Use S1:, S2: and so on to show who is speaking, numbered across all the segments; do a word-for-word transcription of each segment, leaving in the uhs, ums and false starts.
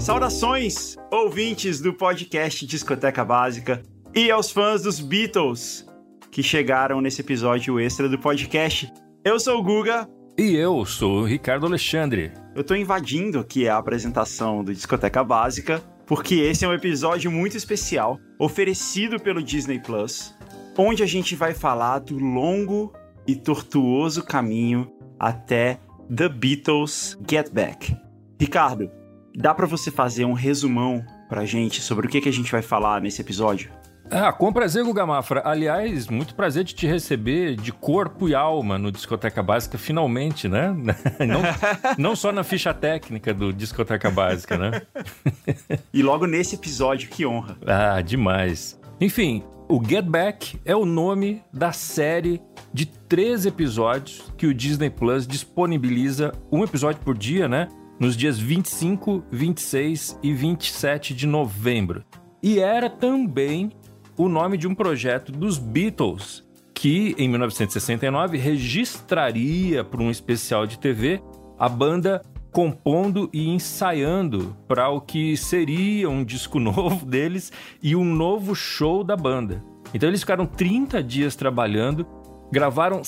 S1: Saudações, ouvintes do podcast Discoteca Básica e aos fãs dos Beatles que chegaram nesse episódio extra do podcast. Eu sou o Guga.
S2: E eu sou o Ricardo Alexandre.
S1: Eu tô invadindo aqui a apresentação do Discoteca Básica porque esse é um episódio muito especial, oferecido pelo Disney Plus, onde a gente vai falar do longo e tortuoso caminho até The Beatles Get Back. Ricardo, dá pra você fazer um resumão pra gente sobre o que, que a gente vai falar nesse episódio?
S2: Ah, com prazer, Guga Mafra. Aliás, muito prazer de te receber de corpo e alma no Discoteca Básica, finalmente, né? Não, não só na ficha técnica do Discoteca Básica, né?
S1: E logo nesse episódio, que honra.
S2: Ah, demais. Enfim, o Get Back é o nome da série de três episódios que o Disney Plus disponibiliza, um episódio por dia, né? Nos dias vinte e cinco, vinte e seis e vinte e sete de novembro. E era também o nome de um projeto dos Beatles, que em mil novecentos e sessenta e nove registraria para um especial de T V a banda compondo e ensaiando para o que seria um disco novo deles e um novo show da banda. Então eles ficaram trinta dias trabalhando, gravaram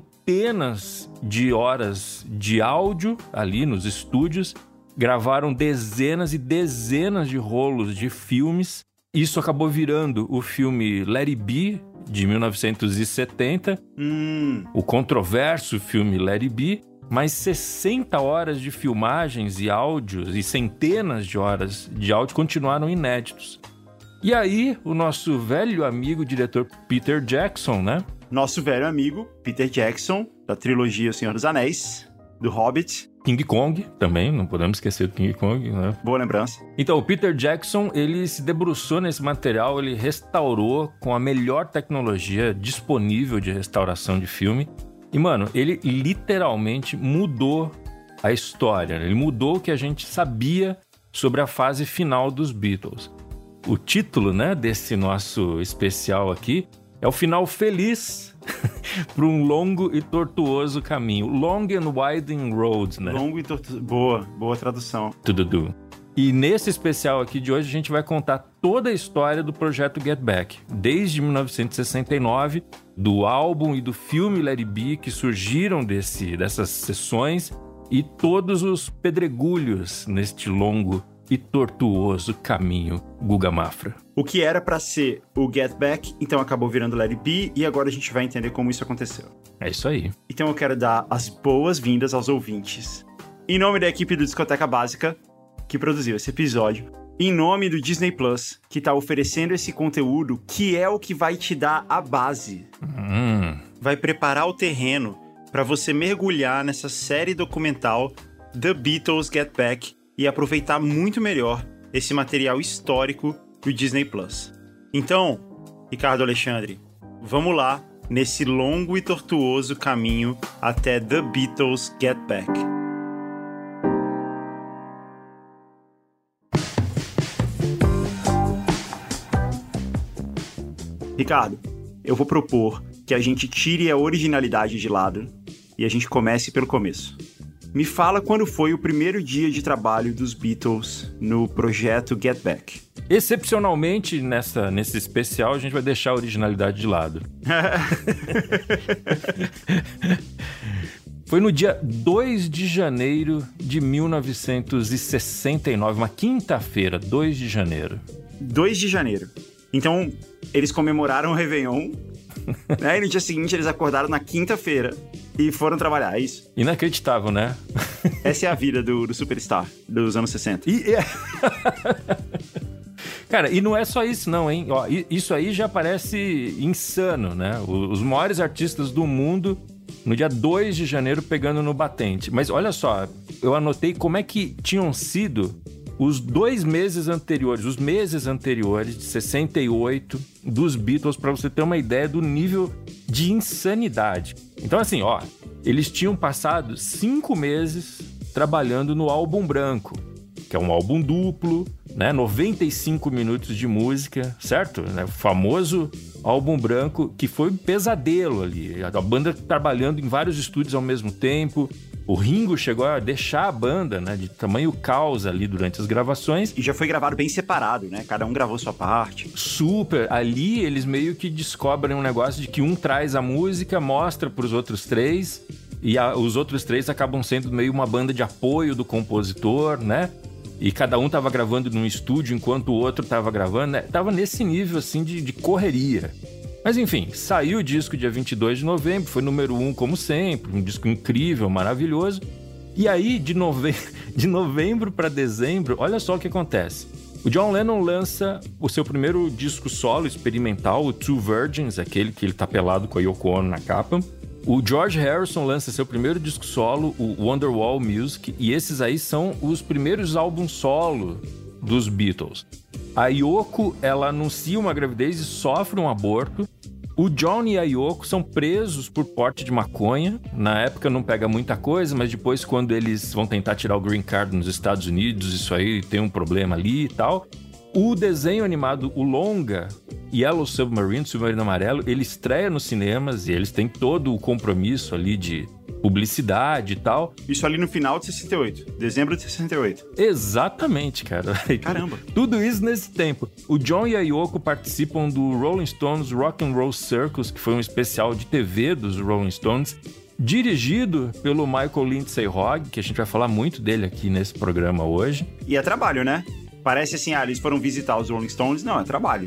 S2: centenas de horas de áudio ali nos estúdios, gravaram dezenas e dezenas de rolos de filmes. Isso acabou virando o filme Let It Be, de mil novecentos e setenta,
S1: hum.
S2: o controverso filme Let It Be, mais sessenta horas de filmagens e áudios e centenas de horas de áudio continuaram inéditos. E aí, o nosso velho amigo diretor Peter Jackson, né?
S1: Nosso velho amigo Peter Jackson, da trilogia O Senhor dos Anéis, do Hobbit.
S2: King Kong também, não podemos esquecer do King Kong, né?
S1: Boa lembrança.
S2: Então, o Peter Jackson, ele se debruçou nesse material, ele restaurou com a melhor tecnologia disponível de restauração de filme. E, mano, ele literalmente mudou a história, ele mudou o que a gente sabia sobre a fase final dos Beatles. O título, né, desse nosso especial aqui é o final feliz para um longo e tortuoso caminho. Long and winding road, né?
S1: Longo e tortuoso. Boa, boa tradução.
S2: Tudo. E nesse especial aqui de hoje a gente vai contar toda a história do projeto Get Back, desde mil novecentos e sessenta e nove, do álbum e do filme Let It Be que surgiram desse, dessas sessões e todos os pedregulhos neste longo e tortuoso caminho, Guga Mafra.
S1: O que era pra ser o Get Back, então acabou virando Let It Be, e agora a gente vai entender como isso aconteceu.
S2: É isso aí.
S1: Então eu quero dar as boas-vindas aos ouvintes. Em nome da equipe do Discoteca Básica, que produziu esse episódio, em nome do Disney Plus, que tá oferecendo esse conteúdo, que é o que vai te dar a base.
S2: Hum.
S1: Vai preparar o terreno pra você mergulhar nessa série documental The Beatles Get Back, e aproveitar muito melhor esse material histórico do Disney Plus. Então, Ricardo Alexandre, vamos lá nesse longo e tortuoso caminho até The Beatles Get Back. Ricardo, eu vou propor que a gente tire a originalidade de lado e a gente comece pelo começo. Me fala quando foi o primeiro dia de trabalho dos Beatles no projeto Get Back.
S2: Excepcionalmente, nessa, nesse especial, a gente vai deixar a originalidade de lado. Foi no dia dois de janeiro de mil novecentos e sessenta e nove, uma quinta-feira, dois de janeiro.
S1: dois de janeiro. Então, eles comemoraram o Réveillon, né? E no dia seguinte eles acordaram na quinta-feira e foram trabalhar, é isso?
S2: Inacreditável, né?
S1: Essa é a vida do, do superstar dos anos sessenta.
S2: E, é... Cara, e não é só isso não, hein? Ó, isso aí já parece insano, né? Os maiores artistas do mundo no dia dois de janeiro pegando no batente. Mas olha só, eu anotei como é que tinham sido os dois meses anteriores, os meses anteriores de sessenta e oito dos Beatles, para você ter uma ideia do nível de insanidade. Então assim, ó, eles tinham passado cinco meses trabalhando no álbum branco, que é um álbum duplo, né? noventa e cinco minutos de música, certo? O famoso álbum branco, que foi um pesadelo ali. A banda trabalhando em vários estúdios ao mesmo tempo, O Ringo chegou a deixar a banda, né, de tamanho caos ali durante as gravações.
S1: E já foi gravado bem separado, né? Cada um gravou sua parte.
S2: Super. Ali eles meio que descobrem um negócio de que um traz a música, mostra pros outros três, e a, os outros três acabam sendo meio uma banda de apoio do compositor, né? E cada um tava gravando num estúdio enquanto o outro tava gravando, né? Tava nesse nível, assim, de, de correria. Mas enfim, saiu o disco dia vinte e dois de novembro, foi número um como sempre, um disco incrível, maravilhoso. E aí, de, nove... de novembro para dezembro, olha só o que acontece. O John Lennon lança o seu primeiro disco solo experimental, o Two Virgins, aquele que ele tá pelado com a Yoko Ono na capa. O George Harrison lança seu primeiro disco solo, o Wonderwall Music, e esses aí são os primeiros álbuns solo dos Beatles. A Yoko, ela anuncia uma gravidez e sofre um aborto. O John e a Yoko são presos por porte de maconha. Na época não pega muita coisa, mas depois quando eles vão tentar tirar o green card nos Estados Unidos, isso aí tem um problema ali e tal. O desenho animado, o longa, Yellow Submarine, Submarino Amarelo, ele estreia nos cinemas e eles têm todo o compromisso ali de publicidade e tal.
S1: Isso ali no final de sessenta e oito, dezembro de sessenta e oito.
S2: Exatamente, cara.
S1: Caramba.
S2: Tudo isso nesse tempo. O John e a Yoko participam do Rolling Stones Rock and Roll Circus, que foi um especial de T V dos Rolling Stones, dirigido pelo Michael Lindsay Hogg, que a gente vai falar muito dele aqui nesse programa hoje.
S1: E é trabalho, né? Parece assim, ah, eles foram visitar os Rolling Stones. Não, é trabalho.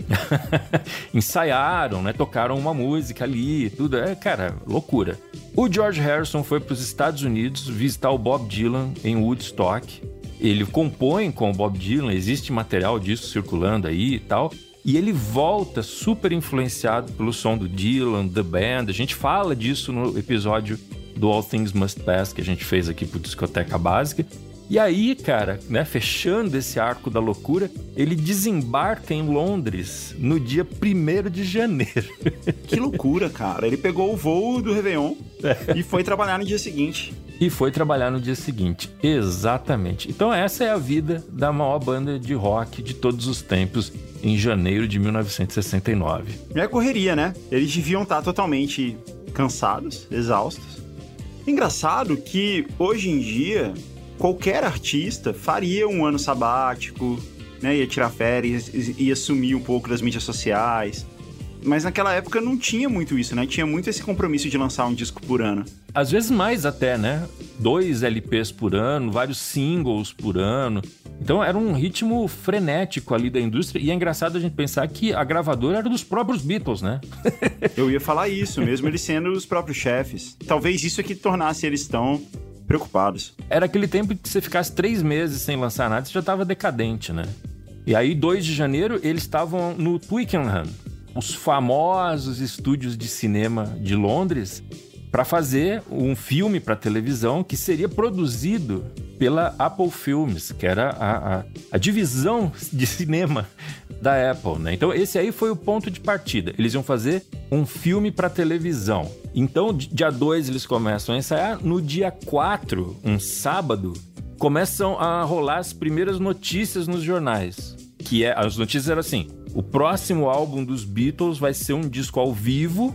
S2: Ensaiaram, né? Tocaram uma música ali, tudo. É, cara, loucura. O George Harrison foi para os Estados Unidos visitar o Bob Dylan em Woodstock. Ele compõe com o Bob Dylan, existe material disso circulando aí e tal. E ele volta super influenciado pelo som do Dylan, The Band. A gente fala disso no episódio do All Things Must Pass que a gente fez aqui pro Discoteca Básica. E aí, cara, né, fechando esse arco da loucura, ele desembarca em Londres no dia primeiro de janeiro.
S1: Que loucura, cara. Ele pegou o voo do Réveillon e foi trabalhar no dia seguinte.
S2: E foi trabalhar no dia seguinte, exatamente. Então essa é a vida da maior banda de rock de todos os tempos, em janeiro de mil novecentos e sessenta e nove.
S1: É correria, né? Eles deviam estar totalmente cansados, exaustos. Engraçado que, hoje em dia, qualquer artista faria um ano sabático, né? Ia tirar férias, ia sumir um pouco das mídias sociais. Mas naquela época não tinha muito isso, né? Tinha muito esse compromisso de lançar um disco por ano.
S2: Às vezes mais até, né? Dois L Ps por ano, vários singles por ano. Então era um ritmo frenético ali da indústria. E é engraçado a gente pensar que a gravadora era dos próprios Beatles, né?
S1: Eu ia falar isso, mesmo eles sendo os próprios chefes. Talvez isso é que tornasse eles tão preocupados.
S2: Era aquele tempo que você ficasse três meses sem lançar nada, você já estava decadente, né? E aí, dois de janeiro, eles estavam no Twickenham, os famosos estúdios de cinema de Londres, para fazer um filme para televisão que seria produzido pela Apple Films, que era a, a, a divisão de cinema da Apple, né? Então esse aí foi o ponto de partida. Eles iam fazer um filme para televisão. Então dia dois eles começam a ensaiar. No dia quatro, um sábado, começam a rolar as primeiras notícias nos jornais. Que é, as notícias eram assim: o próximo álbum dos Beatles vai ser um disco ao vivo,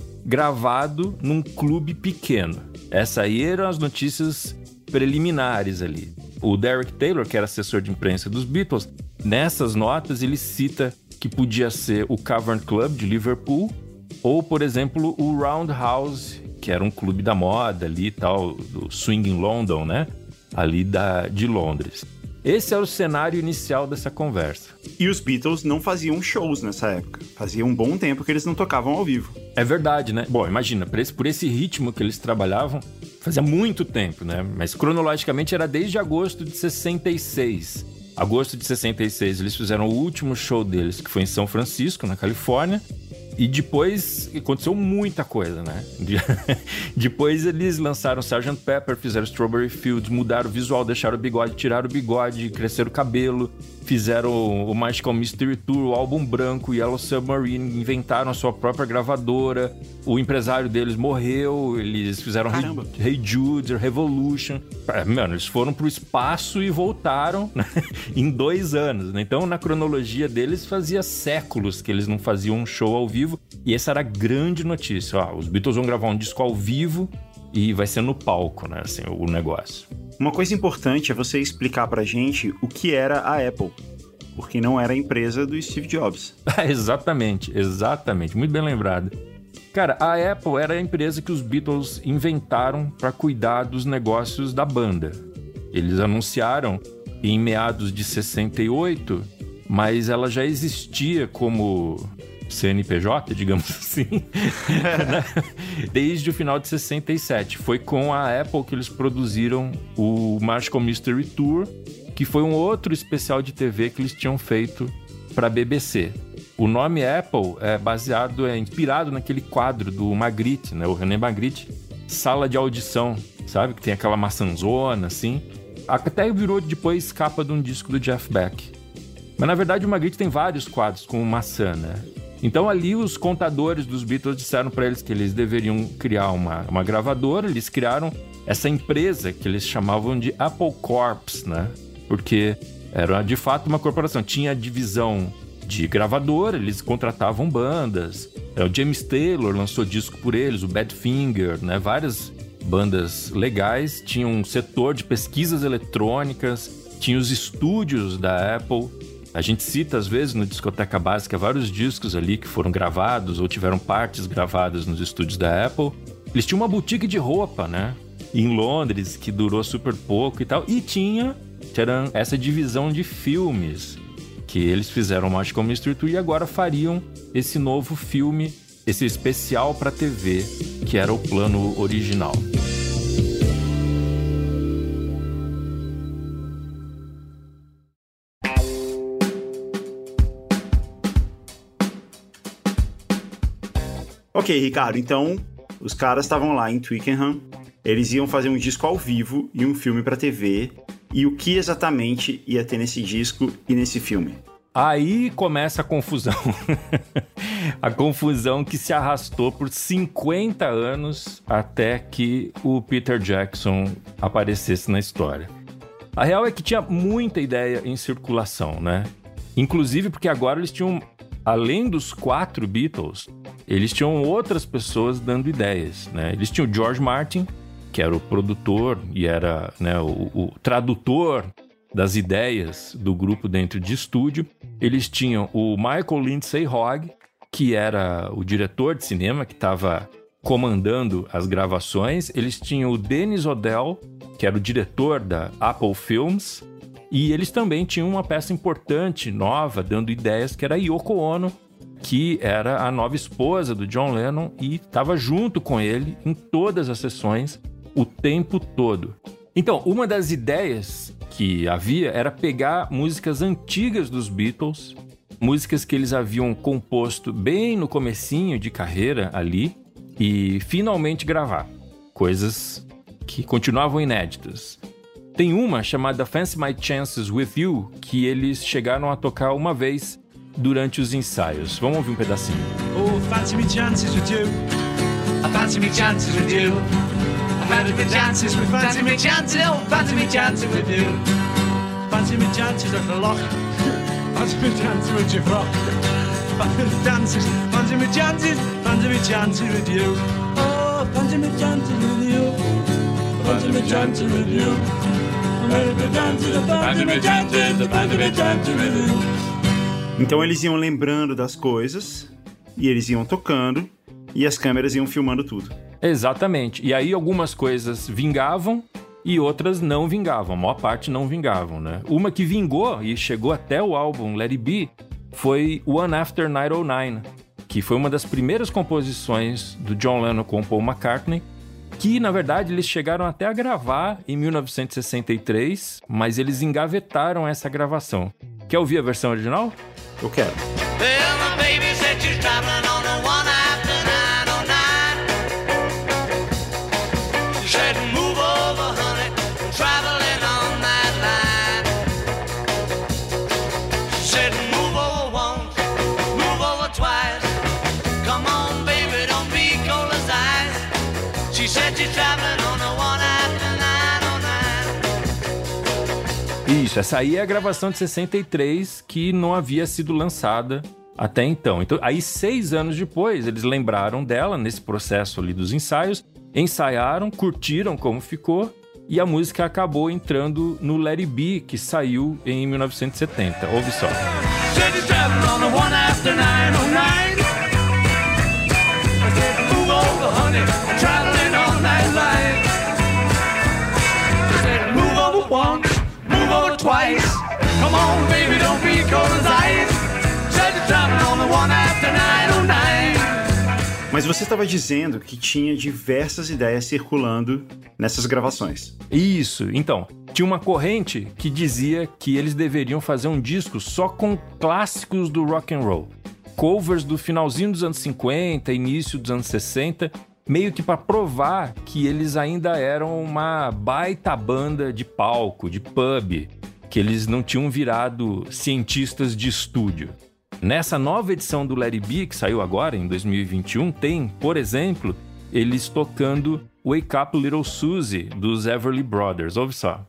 S2: gravado num clube pequeno. Essa aí eram as notícias preliminares ali. O Derek Taylor, que era assessor de imprensa dos Beatles, nessas notas ele cita que podia ser o Cavern Club de Liverpool ou, por exemplo, o Roundhouse, que era um clube da moda ali e tal, do Swing in London, né? Ali da, de Londres. Esse era o cenário inicial dessa conversa.
S1: E os Beatles não faziam shows nessa época. Fazia um bom tempo que eles não tocavam ao vivo.
S2: É verdade, né? Bom, imagina, por esse, por esse ritmo que eles trabalhavam, fazia muito tempo, né? Mas cronologicamente era desde agosto de sessenta e seis. Agosto de sessenta e seis, eles fizeram o último show deles, que foi em São Francisco, na Califórnia. E depois aconteceu muita coisa, né? Depois eles lançaram sergeant Pepper, fizeram Strawberry Fields, mudaram o visual, deixaram o bigode, tiraram o bigode, cresceram o cabelo, fizeram o Magical Mystery Tour, o álbum branco, Yellow Submarine, inventaram a sua própria gravadora, o empresário deles morreu, eles fizeram
S1: Caramba.
S2: Hey Jude, Revolution. Mano, eles foram pro espaço e voltaram, né? Em dois anos, né? Então, na cronologia deles, fazia séculos que eles não faziam um show ao vivo. E essa era a grande notícia. Ó, os Beatles vão gravar um disco ao vivo e vai ser no palco, né, assim, o negócio.
S1: Uma coisa importante é você explicar pra gente o que era a Apple, porque não era a empresa do Steve Jobs.
S2: Exatamente, exatamente, muito bem lembrado. Cara, a Apple era a empresa que os Beatles inventaram para cuidar dos negócios da banda. Eles anunciaram em meados de sessenta e oito, mas ela já existia como C N P J, digamos assim, né? Desde o final de sessenta e sete. Foi com a Apple que eles produziram o Magical Mystery Tour, que foi um outro especial de T V que eles tinham feito para a B B C. O nome Apple é baseado, é inspirado naquele quadro do Magritte, né? O René Magritte, Sala de Audição, sabe? Que tem aquela maçãzona, assim. Até virou depois capa de um disco do Jeff Beck. Mas na verdade o Magritte tem vários quadros com maçã, né? Então ali os contadores dos Beatles disseram para eles que eles deveriam criar uma, uma gravadora. Eles criaram essa empresa que eles chamavam de Apple Corps, né? Porque era de fato uma corporação. Tinha a divisão de gravadora, eles contratavam bandas. O James Taylor lançou disco por eles, o Badfinger, né? Várias bandas legais. Tinha um setor de pesquisas eletrônicas, tinha os estúdios da Apple. A gente cita, às vezes, no Discoteca Básica, vários discos ali que foram gravados ou tiveram partes gravadas nos estúdios da Apple. Eles tinham uma boutique de roupa, né? Em Londres, que durou super pouco e tal. E tinha tcharam, essa divisão de filmes, que eles fizeram o Magical Mystery Tour e agora fariam esse novo filme, esse especial para T V, que era o plano original.
S1: Ok, Ricardo, então os caras estavam lá em Twickenham, eles iam fazer um disco ao vivo e um filme para T V. E o que exatamente ia ter nesse disco e nesse filme?
S2: Aí começa a confusão. A confusão que se arrastou por cinquenta anos até que o Peter Jackson aparecesse na história. A real é que tinha muita ideia em circulação, né? Inclusive porque agora eles tinham, além dos quatro Beatles, eles tinham outras pessoas dando ideias, né? Eles tinham o George Martin, que era o produtor e era, né, o, o tradutor das ideias do grupo dentro de estúdio. Eles tinham o Michael Lindsay Hogg, que era o diretor de cinema, que estava comandando as gravações. Eles tinham o Dennis O'Dell, que era o diretor da Apple Films. E eles também tinham uma peça importante, nova, dando ideias, que era a Yoko Ono, que era a nova esposa do John Lennon e estava junto com ele em todas as sessões, o tempo todo. Então, uma das ideias que havia era pegar músicas antigas dos Beatles, músicas que eles haviam composto bem no comecinho de carreira ali, e finalmente gravar. Coisas que continuavam inéditas. Tem uma chamada Fancy My Chances With You, que eles chegaram a tocar uma vez durante os ensaios. Vamos ouvir um pedacinho.
S3: Oh, fancy me chances with you. I fancy me chances with you. Fancy me chances with fancy me chances, oh, fancy me chances with you. Fancy me chances at the lock. Fancy me chances with your frock. Fancy me chances, fancy me chances, fancy me chances with you. Oh, fancy me chances with you. Fancy me chances with you. Fancy me chances, fancy me chances, fancy me chances with you.
S1: Então eles iam lembrando das coisas e eles iam tocando e as câmeras iam filmando tudo.
S2: Exatamente. E aí algumas coisas vingavam e outras não vingavam. A maior parte não vingavam, né? Uma que vingou e chegou até o álbum Let It Be foi One After nove oh nove, que foi uma das primeiras composições do John Lennon com Paul McCartney, que, na verdade, eles chegaram até a gravar em mil novecentos e sessenta e três, mas eles engavetaram essa gravação. Quer ouvir a versão original?
S1: Eu quero.
S3: Well, my baby said she's traveling on a one after nine oh nine. She said, move over, honey, I'm traveling on that line. She said, move over once, move over twice. Come on, baby, don't be cold as ice. She said she's traveling on a one after nine oh nine.
S2: Isso, essa aí é a gravação de sessenta e três que não havia sido lançada até então. Então, aí seis anos depois, eles lembraram dela nesse processo ali dos ensaios ensaiaram, curtiram como ficou, e a música acabou entrando no Let It Be, que saiu em mil novecentos e setenta. Ouve só.
S3: Come on, baby, don't be cold as ice. Said you're traveling on the one after nine oh nine.
S1: Mas você estava dizendo que tinha diversas ideias circulando nessas gravações.
S2: Isso, então, tinha uma corrente que dizia que eles deveriam fazer um disco só com clássicos do rock and roll. Covers do finalzinho dos anos cinquenta, início dos anos sessenta, meio que para provar que eles ainda eram uma baita banda de palco, de pub, que eles não tinham virado cientistas de estúdio. Nessa nova edição do Let It Be, que saiu agora, em dois mil e vinte e um, tem, por exemplo, eles tocando Wake Up Little Susie, dos Everly Brothers. Ouve só.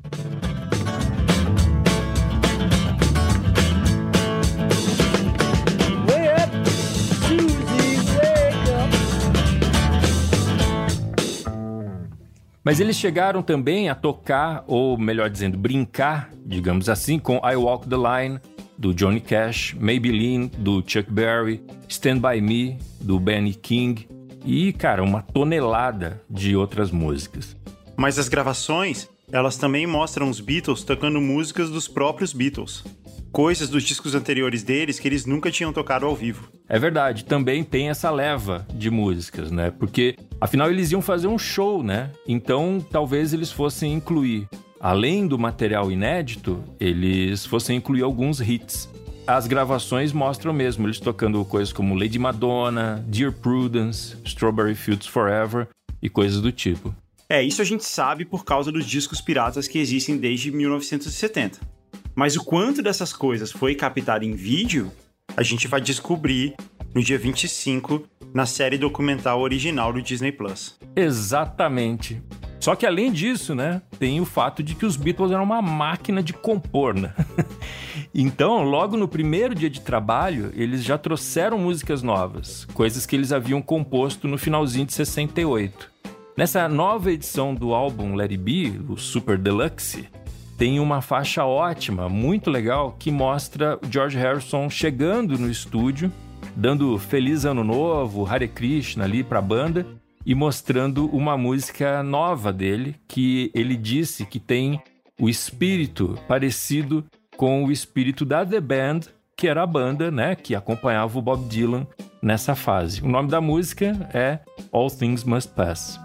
S2: Mas eles chegaram também a tocar, ou melhor dizendo, brincar, digamos assim, com I Walk the Line, do Johnny Cash, Maybelline, do Chuck Berry, Stand By Me, do Benny King, e, cara, uma tonelada de outras músicas.
S1: Mas as gravações, elas também mostram os Beatles tocando músicas dos próprios Beatles. Coisas dos discos anteriores deles que eles nunca tinham tocado ao vivo.
S2: É verdade, também tem essa leva de músicas, né? Porque, afinal, eles iam fazer um show, né? Então, talvez eles fossem incluir, além do material inédito, eles fossem incluir alguns hits. As gravações mostram mesmo, eles tocando coisas como Lady Madonna, Dear Prudence, Strawberry Fields Forever e coisas do tipo.
S1: É, isso a gente sabe por causa dos discos piratas que existem desde mil novecentos e setenta. Mas o quanto dessas coisas foi captado em vídeo, a gente vai descobrir no dia vinte e cinco, na série documental original do Disney Plus.
S2: Exatamente. Só que além disso, né, tem o fato de que os Beatles eram uma máquina de compor, né? Então, logo no primeiro dia de trabalho, eles já trouxeram músicas novas, coisas que eles haviam composto no finalzinho de sessenta e oito. Nessa nova edição do álbum Let It Be, o Super Deluxe, tem uma faixa ótima, muito legal, que mostra o George Harrison chegando no estúdio, dando Feliz Ano Novo, Hare Krishna ali pra banda e mostrando uma música nova dele, que ele disse que tem o espírito parecido com o espírito da The Band, que era a banda, né, que acompanhava o Bob Dylan nessa fase. O nome da música é All Things Must Pass.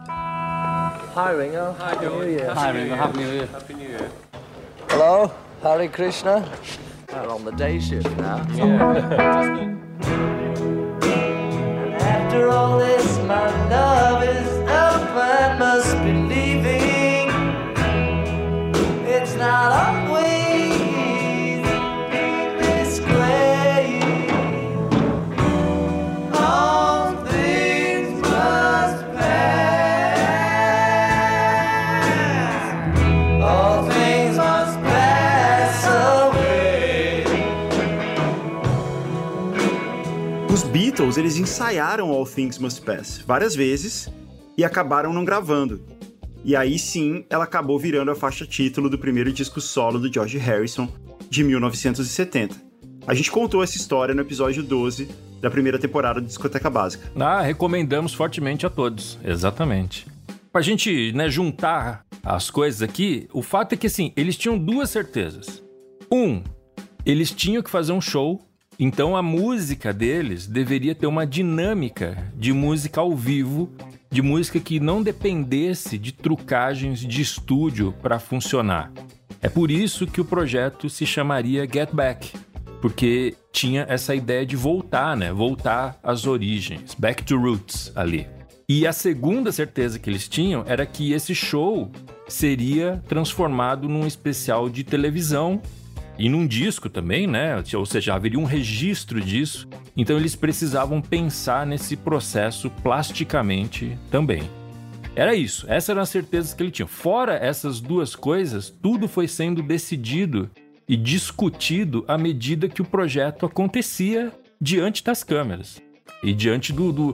S4: Hi, Ringo. Hi, Happy New Year.
S5: Hi, Ringo. Happy New Year.
S4: Happy New Year. Hello, Hare Krishna. We're on the day shift now.
S5: Yeah.
S4: After all this, my love is up and must be leaving. It's not always this way. All things must pass. All things must pass away.
S1: Os Beatles, eles ensaiaram All Things Must Pass várias vezes e acabaram não gravando. E aí sim, ela acabou virando a faixa título do primeiro disco solo do George Harrison, de mil novecentos e setenta. A gente contou essa história no episódio doze da primeira temporada do Discoteca Básica.
S2: Ah, recomendamos fortemente a todos, exatamente. Pra gente, né, juntar as coisas aqui, o fato é que, assim, eles tinham duas certezas. Um, eles tinham que fazer um show, então a música deles deveria ter uma dinâmica de música ao vivo, de música que não dependesse de trucagens de estúdio para funcionar. É por isso que o projeto se chamaria Get Back, porque tinha essa ideia de voltar, né? Voltar às origens, back to roots ali. E a segunda certeza que eles tinham era que esse show seria transformado num especial de televisão e num disco também, né? Ou seja, haveria um registro disso. Então eles precisavam pensar nesse processo plasticamente também. Era isso, essas eram as certezas que ele tinha. Fora essas duas coisas, tudo foi sendo decidido e discutido à medida que o projeto acontecia diante das câmeras. E diante do, do,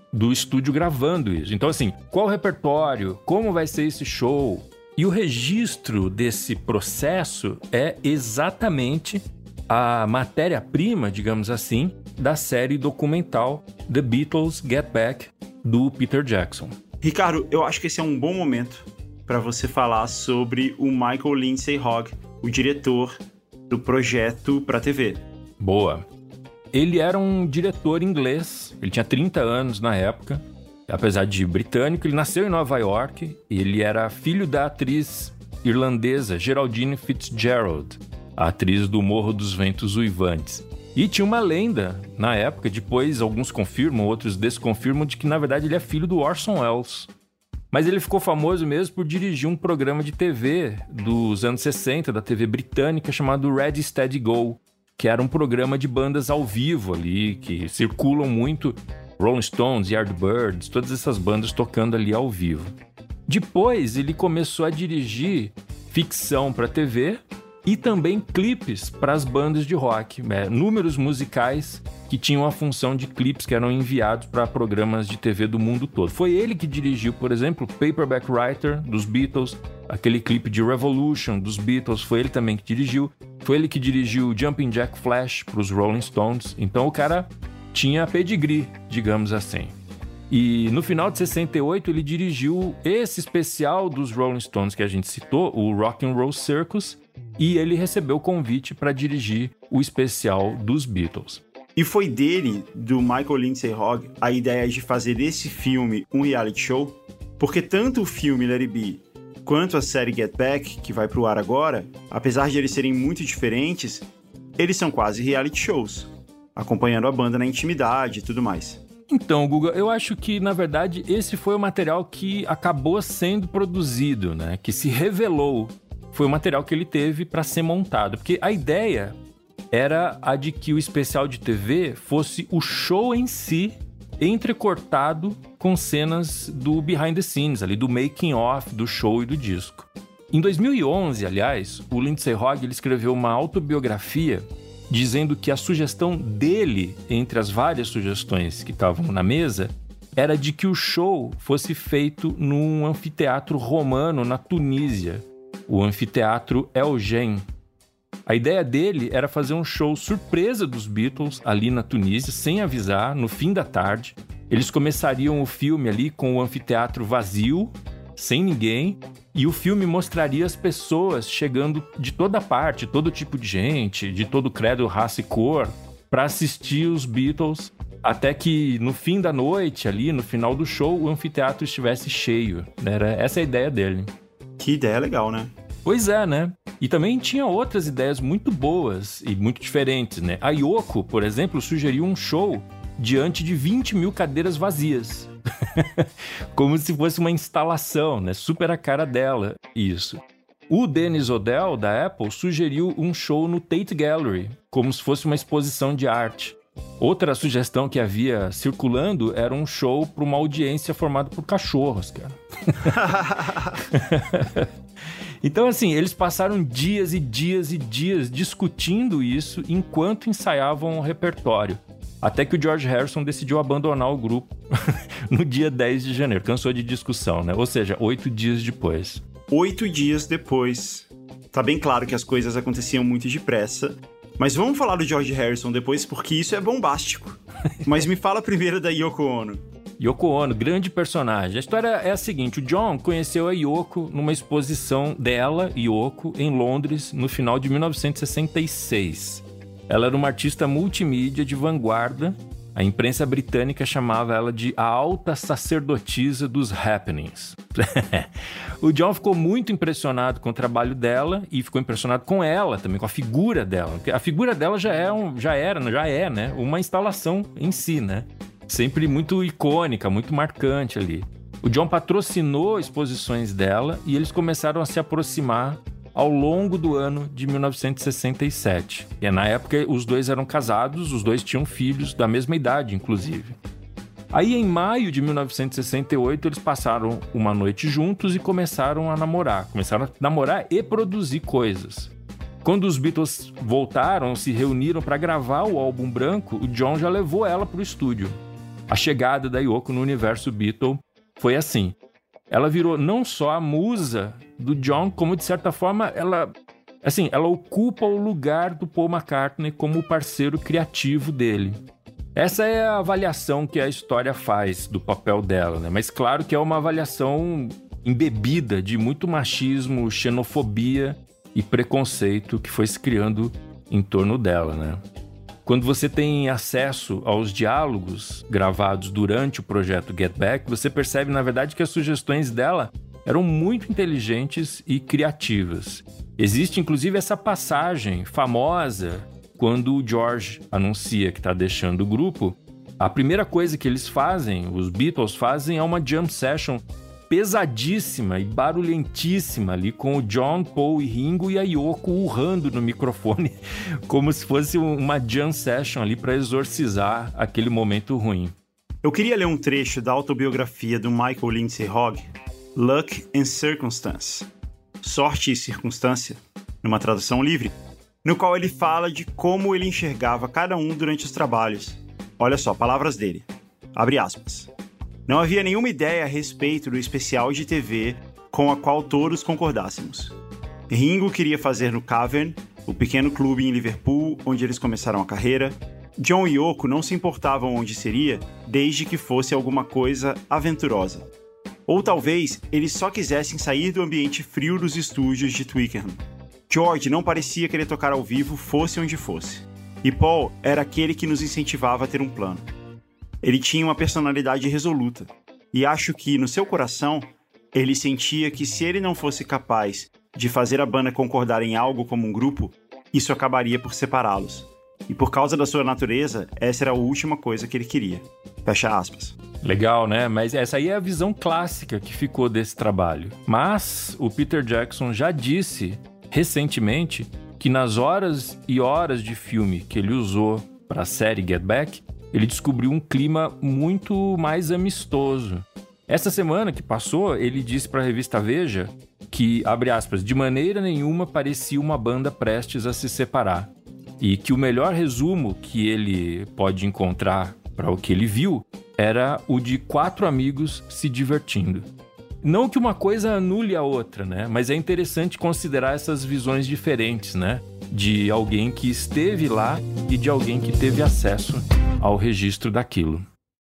S2: do estúdio gravando isso. Então, assim, qual o repertório? Como vai ser esse show? E o registro desse processo é exatamente a matéria-prima, digamos assim, da série documental The Beatles Get Back, do Peter Jackson.
S1: Ricardo, eu acho que esse é um bom momento para você falar sobre o Michael Lindsay Hogg, o diretor do projeto para T V.
S2: Boa. Ele era um diretor inglês, ele tinha trinta anos na época, apesar de britânico. Ele nasceu em Nova York, ele era filho da atriz irlandesa Geraldine Fitzgerald, a atriz do Morro dos Ventos Uivantes. E tinha uma lenda na época, depois alguns confirmam, outros desconfirmam, de que na verdade ele é filho do Orson Welles. Mas ele ficou famoso mesmo por dirigir um programa de T V dos anos sessenta, da T V britânica, chamado Ready, Steady, Go, que era um programa de bandas ao vivo ali, que circulam muito Rolling Stones, Yardbirds, todas essas bandas tocando ali ao vivo. Depois ele começou a dirigir ficção para T V e também clipes para as bandas de rock, né? Números musicais que tinham a função de clipes que eram enviados para programas de T V do mundo todo. Foi ele que dirigiu, por exemplo, Paperback Writer, dos Beatles, aquele clipe de Revolution, dos Beatles, foi ele também que dirigiu. Foi ele que dirigiu Jumping Jack Flash para os Rolling Stones. Então o cara tinha pedigree, digamos assim. E no final de sessenta e oito ele dirigiu esse especial dos Rolling Stones que a gente citou, o Rock and Roll Circus, e ele recebeu o convite para dirigir o especial dos Beatles.
S1: E foi dele, do Michael Lindsay Hogg, a ideia de fazer desse filme um reality show? Porque tanto o filme Let It Be quanto a série Get Back, que vai pro ar agora, apesar de eles serem muito diferentes, eles são quase reality shows, acompanhando a banda na intimidade e tudo mais.
S2: Então, Guga, eu acho que, na verdade, esse foi o material que acabou sendo produzido, né? Que se revelou. Foi o material que ele teve para ser montado. Porque a ideia era a de que o especial de T V fosse o show em si, entrecortado com cenas do behind the scenes, ali, do making of, do show e do disco. Em dois mil e onze, aliás, o Lindsay Hogg ele escreveu uma autobiografia dizendo que a sugestão dele, entre as várias sugestões que estavam na mesa, era de que o show fosse feito num anfiteatro romano na Tunísia, o anfiteatro Elgin. A ideia dele era fazer um show surpresa dos Beatles ali na Tunísia, sem avisar, no fim da tarde. Eles começariam o filme ali com o anfiteatro vazio, sem ninguém, e o filme mostraria as pessoas chegando de toda parte, todo tipo de gente, de todo credo, raça e cor, para assistir os Beatles, até que no fim da noite, ali no final do show, o anfiteatro estivesse cheio. Era essa a ideia dele.
S1: Que ideia legal, né?
S2: Pois é, né? E também tinha outras ideias muito boas e muito diferentes, né? A Yoko, por exemplo, sugeriu um show diante de vinte mil cadeiras vazias. Como se fosse uma instalação, né? Super a cara dela, isso. O Dennis O'Dell, da Apple, sugeriu um show no Tate Gallery, como se fosse uma exposição de arte. Outra sugestão que havia circulando era um show para uma audiência formada por cachorros, cara. Então, assim, eles passaram dias e dias e dias discutindo isso enquanto ensaiavam o repertório. Até que o George Harrison decidiu abandonar o grupo no dia dez de janeiro. Cansou de discussão, né? Ou seja, oito dias depois.
S1: Oito dias depois. Tá bem claro que as coisas aconteciam muito depressa. Mas vamos falar do George Harrison depois, porque isso é bombástico. Mas me fala primeiro da Yoko Ono.
S2: Yoko Ono, grande personagem. A história é a seguinte, o John conheceu a Yoko numa exposição dela, Yoko, em Londres, no final de mil novecentos e sessenta e seis. Ela era uma artista multimídia de vanguarda. A imprensa britânica chamava ela de a alta sacerdotisa dos happenings. O John ficou muito impressionado com o trabalho dela e ficou impressionado com ela também, com a figura dela. A figura dela já, é um, já era, já é, né? Uma instalação em si, né? Sempre muito icônica, muito marcante ali. O John patrocinou exposições dela e eles começaram a se aproximar ao longo do ano de mil novecentos e sessenta e sete. E na época os dois eram casados, os dois tinham filhos da mesma idade, inclusive. Aí em maio de mil novecentos e sessenta e oito eles passaram uma noite juntos e começaram a namorar. Começaram a namorar e produzir coisas. Quando os Beatles voltaram, se reuniram para gravar o álbum branco, o John já levou ela para o estúdio. A chegada da Yoko no universo Beatle foi assim. Ela virou não só a musa do John, como de certa forma ela, assim, ela ocupa o lugar do Paul McCartney como o parceiro criativo dele. Essa é a avaliação que a história faz do papel dela, né? Mas claro que é uma avaliação embebida de muito machismo, xenofobia e preconceito que foi se criando em torno dela, né? Quando você tem acesso aos diálogos gravados durante o projeto Get Back, você percebe, na verdade, que as sugestões dela eram muito inteligentes e criativas. Existe, inclusive, essa passagem famosa quando o George anuncia que está deixando o grupo. A primeira coisa que eles fazem, os Beatles fazem, é uma jam session pesadíssima e barulhentíssima ali, com o John, Paul e Ringo e a Yoko urrando no microfone como se fosse uma jam session ali para exorcizar aquele momento ruim.
S1: Eu queria ler um trecho da autobiografia do Michael Lindsay Hogg, Luck and Circumstance, Sorte e Circunstância, numa tradução livre, no qual ele fala de como ele enxergava cada um durante os trabalhos. Olha só, palavras dele. Abre aspas. Não havia nenhuma ideia a respeito do especial de T V com a qual todos concordássemos. Ringo queria fazer no Cavern, o pequeno clube em Liverpool onde eles começaram a carreira. John e Yoko não se importavam onde seria, desde que fosse alguma coisa aventurosa. Ou talvez eles só quisessem sair do ambiente frio dos estúdios de Twickenham. George não parecia querer tocar ao vivo, fosse onde fosse. E Paul era aquele que nos incentivava a ter um plano. Ele tinha uma personalidade resoluta, e acho que, no seu coração, ele sentia que se ele não fosse capaz de fazer a banda concordar em algo como um grupo, isso acabaria por separá-los. E por causa da sua natureza, essa era a última coisa que ele queria. Fecha aspas.
S2: Legal, né? Mas essa aí é a visão clássica que ficou desse trabalho. Mas o Peter Jackson já disse recentemente que nas horas e horas de filme que ele usou para a série Get Back, ele descobriu um clima muito mais amistoso. Essa semana que passou, ele disse para a revista Veja que, abre aspas, de maneira nenhuma parecia uma banda prestes a se separar. E que o melhor resumo que ele pode encontrar para o que ele viu era o de quatro amigos se divertindo. Não que uma coisa anule a outra, né? Mas é interessante considerar essas visões diferentes, né? De alguém que esteve lá e de alguém que teve acesso ao registro daquilo.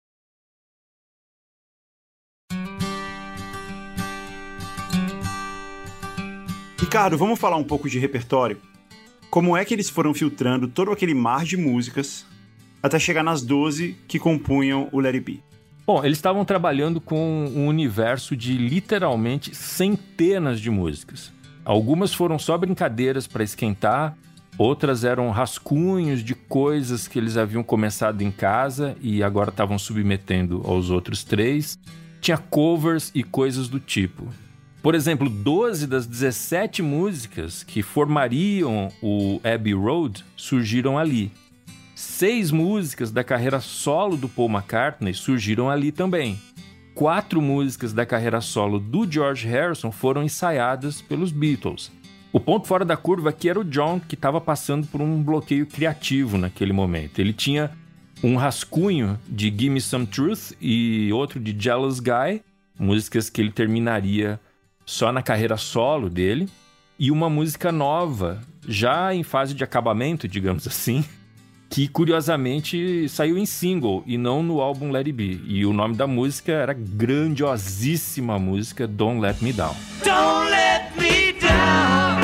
S1: Ricardo, vamos falar um pouco de repertório? Como é que eles foram filtrando todo aquele mar de músicas até chegar nas doze que compunham o Let It Be?
S2: Bom, eles estavam trabalhando com um universo de literalmente centenas de músicas. Algumas foram só brincadeiras para esquentar, outras eram rascunhos de coisas que eles haviam começado em casa e agora estavam submetendo aos outros três. Tinha covers e coisas do tipo. Por exemplo, doze das dezessete músicas que formariam o Abbey Road surgiram ali. Seis músicas da carreira solo do Paul McCartney surgiram ali também. Quatro músicas da carreira solo do George Harrison foram ensaiadas pelos Beatles. O ponto fora da curva aqui era o John, que estava passando por um bloqueio criativo naquele momento. Ele tinha um rascunho de Give Me Some Truth e outro de Jealous Guy, músicas que ele terminaria só na carreira solo dele, e uma música nova, já em fase de acabamento, digamos assim, que curiosamente saiu em single e não no álbum Let It Be. E o nome da música era a grandiosíssima música Don't Let Me Down.
S4: Don't let me down.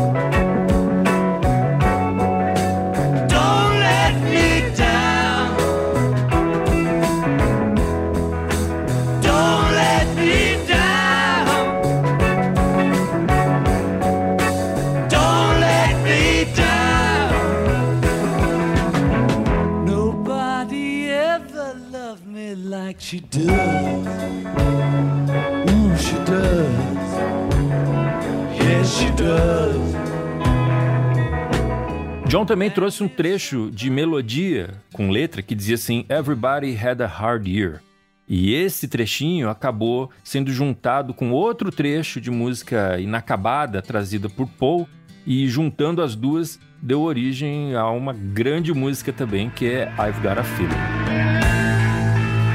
S4: Don't let me down. Don't let me down. Don't let me down. Nobody ever loved me like she does. Ooh, she does. Yes, she does.
S2: John também trouxe um trecho de melodia com letra que dizia assim: Everybody had a hard year. E esse trechinho acabou sendo juntado com outro trecho de música inacabada trazida por Paul, e juntando as duas deu origem a uma grande música também, que é I've Got a Feeling.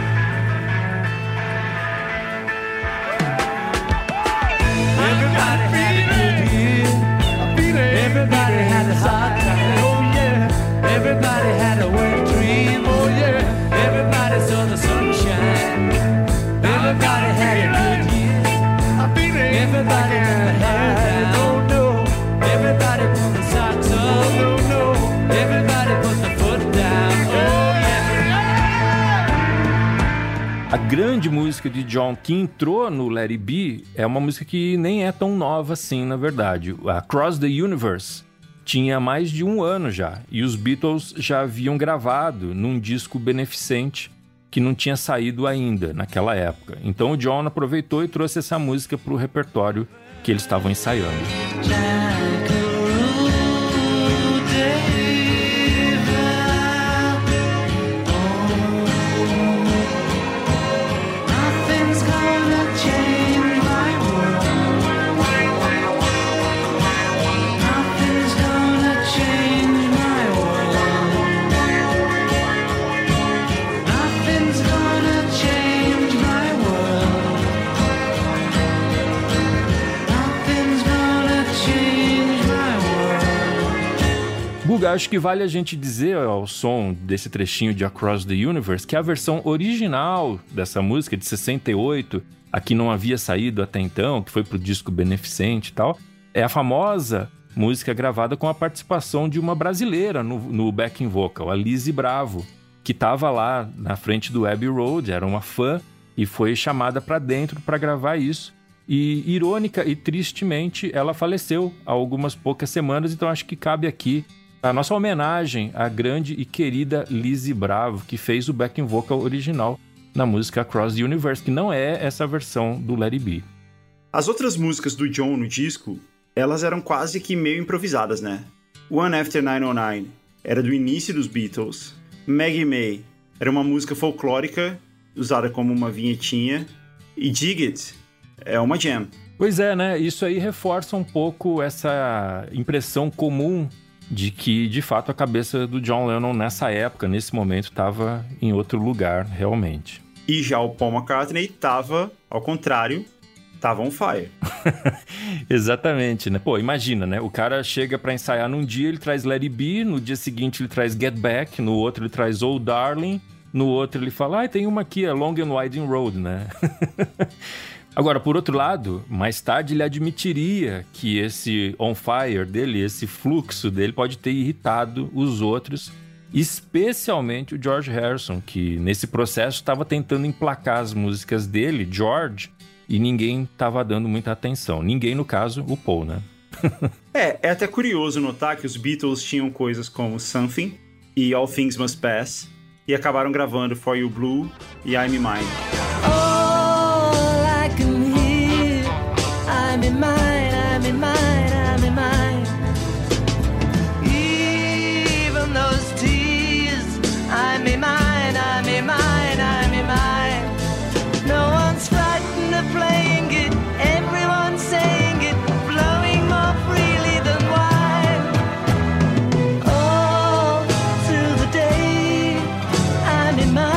S2: A grande música de John que entrou no Let It Be é uma música que nem é tão nova assim, na verdade. Across the Universe tinha mais de um ano já, e os Beatles já haviam gravado num disco beneficente que não tinha saído ainda naquela época. Então o John aproveitou e trouxe essa música para o repertório que eles estavam ensaiando. Guga, acho que vale a gente dizer ao som desse trechinho de Across the Universe que a versão original dessa música, de sessenta e oito, a que não havia saído até então, que foi pro disco beneficente e tal, é a famosa música gravada com a participação de uma brasileira no, no backing vocal, a Lizzy Bravo, que estava lá na frente do Abbey Road, era uma fã e foi chamada para dentro para gravar isso. E, irônica e tristemente, ela faleceu há algumas poucas semanas, então acho que cabe aqui a nossa homenagem à grande e querida Lizzy Bravo, que fez o backing vocal original na música Across the Universe, que não é essa versão do Let It Be.
S1: As outras músicas do John no disco, elas eram quase que meio improvisadas, né? One After nine oh nine era do início dos Beatles, Maggie May era uma música folclórica usada como uma vinhetinha, e Dig It é uma jam.
S2: Pois é, né? Isso aí reforça um pouco essa impressão comum de que, de fato, a cabeça do John Lennon nessa época, nesse momento, estava em outro lugar, realmente.
S1: E já o Paul McCartney estava, ao contrário, estava on fire.
S2: Exatamente, né? Pô, imagina, né? O cara chega pra ensaiar num dia, ele traz Let It Be, no dia seguinte ele traz Get Back, no outro ele traz Oh Darling, no outro ele fala, ah, tem uma aqui, é Long and Winding Road, né? Agora, por outro lado, mais tarde ele admitiria que esse on fire dele, esse fluxo dele pode ter irritado os outros, especialmente o George Harrison, que nesse processo estava tentando emplacar as músicas dele, George, e ninguém estava dando muita atenção. Ninguém, no caso, o Paul, né?
S1: é, é até curioso notar que os Beatles tinham coisas como Something e All Things Must Pass, e acabaram gravando For You Blue e I'm Mine.
S4: I'm in mine, I'm in mine, I'm in mine. Even those tears, I'm in mine, I'm in mine, I'm in mine. No one's frightened of playing it, everyone's saying it, flowing more freely than wine. All through the day, I'm in mine.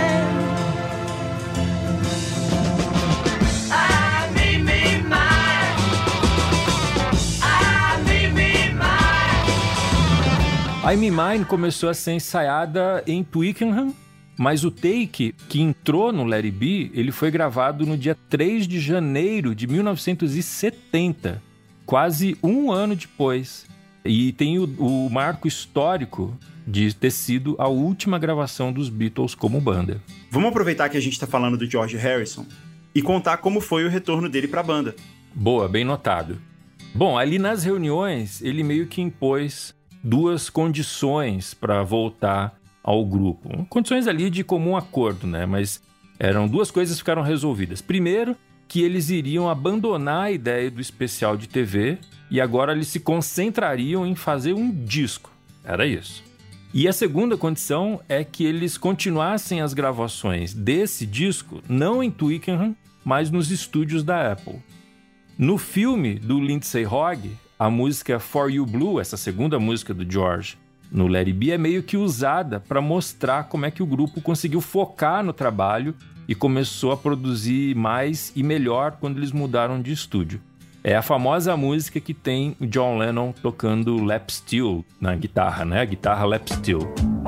S2: I'm in Mine começou a ser ensaiada em Twickenham, mas o take que entrou no Let It Be, ele foi gravado no dia três de janeiro de mil novecentos e setenta, quase um ano depois. E tem o, o marco histórico de ter sido a última gravação dos Beatles como banda.
S1: Vamos aproveitar que a gente está falando do George Harrison e contar como foi o retorno dele para a banda.
S2: Boa, bem notado. Bom, ali nas reuniões, ele meio que impôs duas condições para voltar ao grupo. Condições ali de comum acordo, né? Mas eram duas coisas que ficaram resolvidas. Primeiro, que eles iriam abandonar a ideia do especial de T V e agora eles se concentrariam em fazer um disco. Era isso. E a segunda condição é que eles continuassem as gravações desse disco, não em Twickenham, mas nos estúdios da Apple. No filme do Lindsay Hogg, a música For You Blue, essa segunda música do George no Let It Be, é meio que usada para mostrar como é que o grupo conseguiu focar no trabalho e começou a produzir mais e melhor quando eles mudaram de estúdio. É a famosa música que tem o John Lennon tocando lap steel na guitarra, né? A guitarra lap steel.